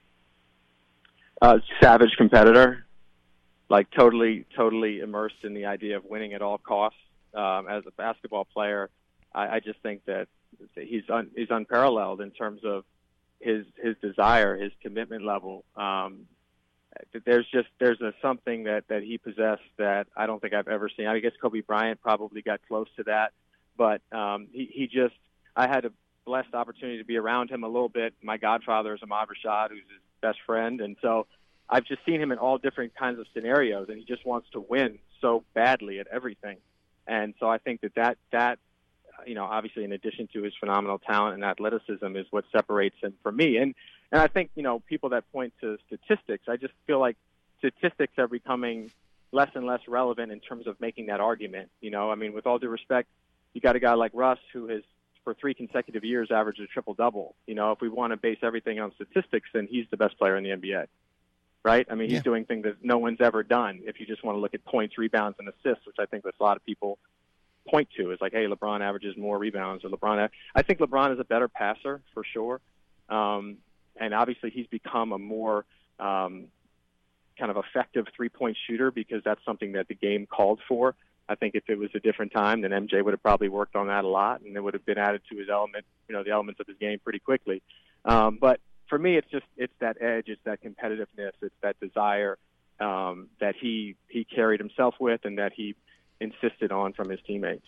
Uh, savage competitor, like totally totally immersed in the idea of winning at all costs. Um, as a basketball player, I, I just think that he's un, he's unparalleled in terms of his his desire, his commitment level. Um, there's just there's a something that, that he possessed that I don't think I've ever seen. I guess Kobe Bryant probably got close to that, but um, he he just I had a blessed opportunity to be around him a little bit. My godfather is Ahmad Rashad, who's his best friend, and so I've just seen him in all different kinds of scenarios, and he just wants to win so badly at everything. And so I think that that that you know, obviously in addition to his phenomenal talent and athleticism, is what separates him from me. And, and I think, you know, people that point to statistics, I just feel like statistics are becoming less and less relevant in terms of making that argument. You know, I mean, with all due respect, you got a guy like Russ who has for three consecutive years averaged a triple-double. You know, if we want to base everything on statistics, then he's the best player in the N B A, right? I mean, he's yeah. doing things that no one's ever done if you just want to look at points, rebounds, and assists, which I think that a lot of people point to is like, hey, LeBron averages more rebounds, or LeBron. I think LeBron is a better passer for sure, um, and obviously he's become a more um, kind of effective three-point shooter because that's something that the game called for. I think if it was a different time, then M J would have probably worked on that a lot, and it would have been added to his element, you know, the elements of his game pretty quickly. Um, but for me, it's just it's that edge, it's that competitiveness, it's that desire um, that he he carried himself with, and that he insisted on from his teammates.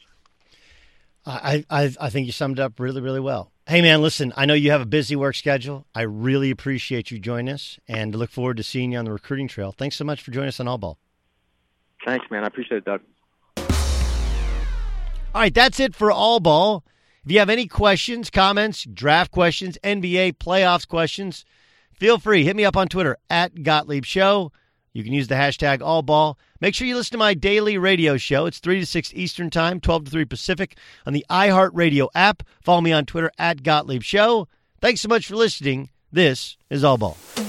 I, I I think you summed it up really, really well. Hey, man, listen, I know you have a busy work schedule. I really appreciate you joining us, and look forward to seeing you on the recruiting trail. Thanks so much for joining us on All Ball. Thanks, man. I appreciate it, Doug. All right, that's it for All Ball. If you have any questions, comments, draft questions, N B A playoffs questions, feel free. Hit me up on Twitter, at Gottlieb Show. You can use the hashtag AllBall. Make sure you listen to my daily radio show. It's three to six Eastern Time, twelve to three Pacific on the iHeartRadio app. Follow me on Twitter, at Gottlieb Show. Thanks so much for listening. This is All Ball.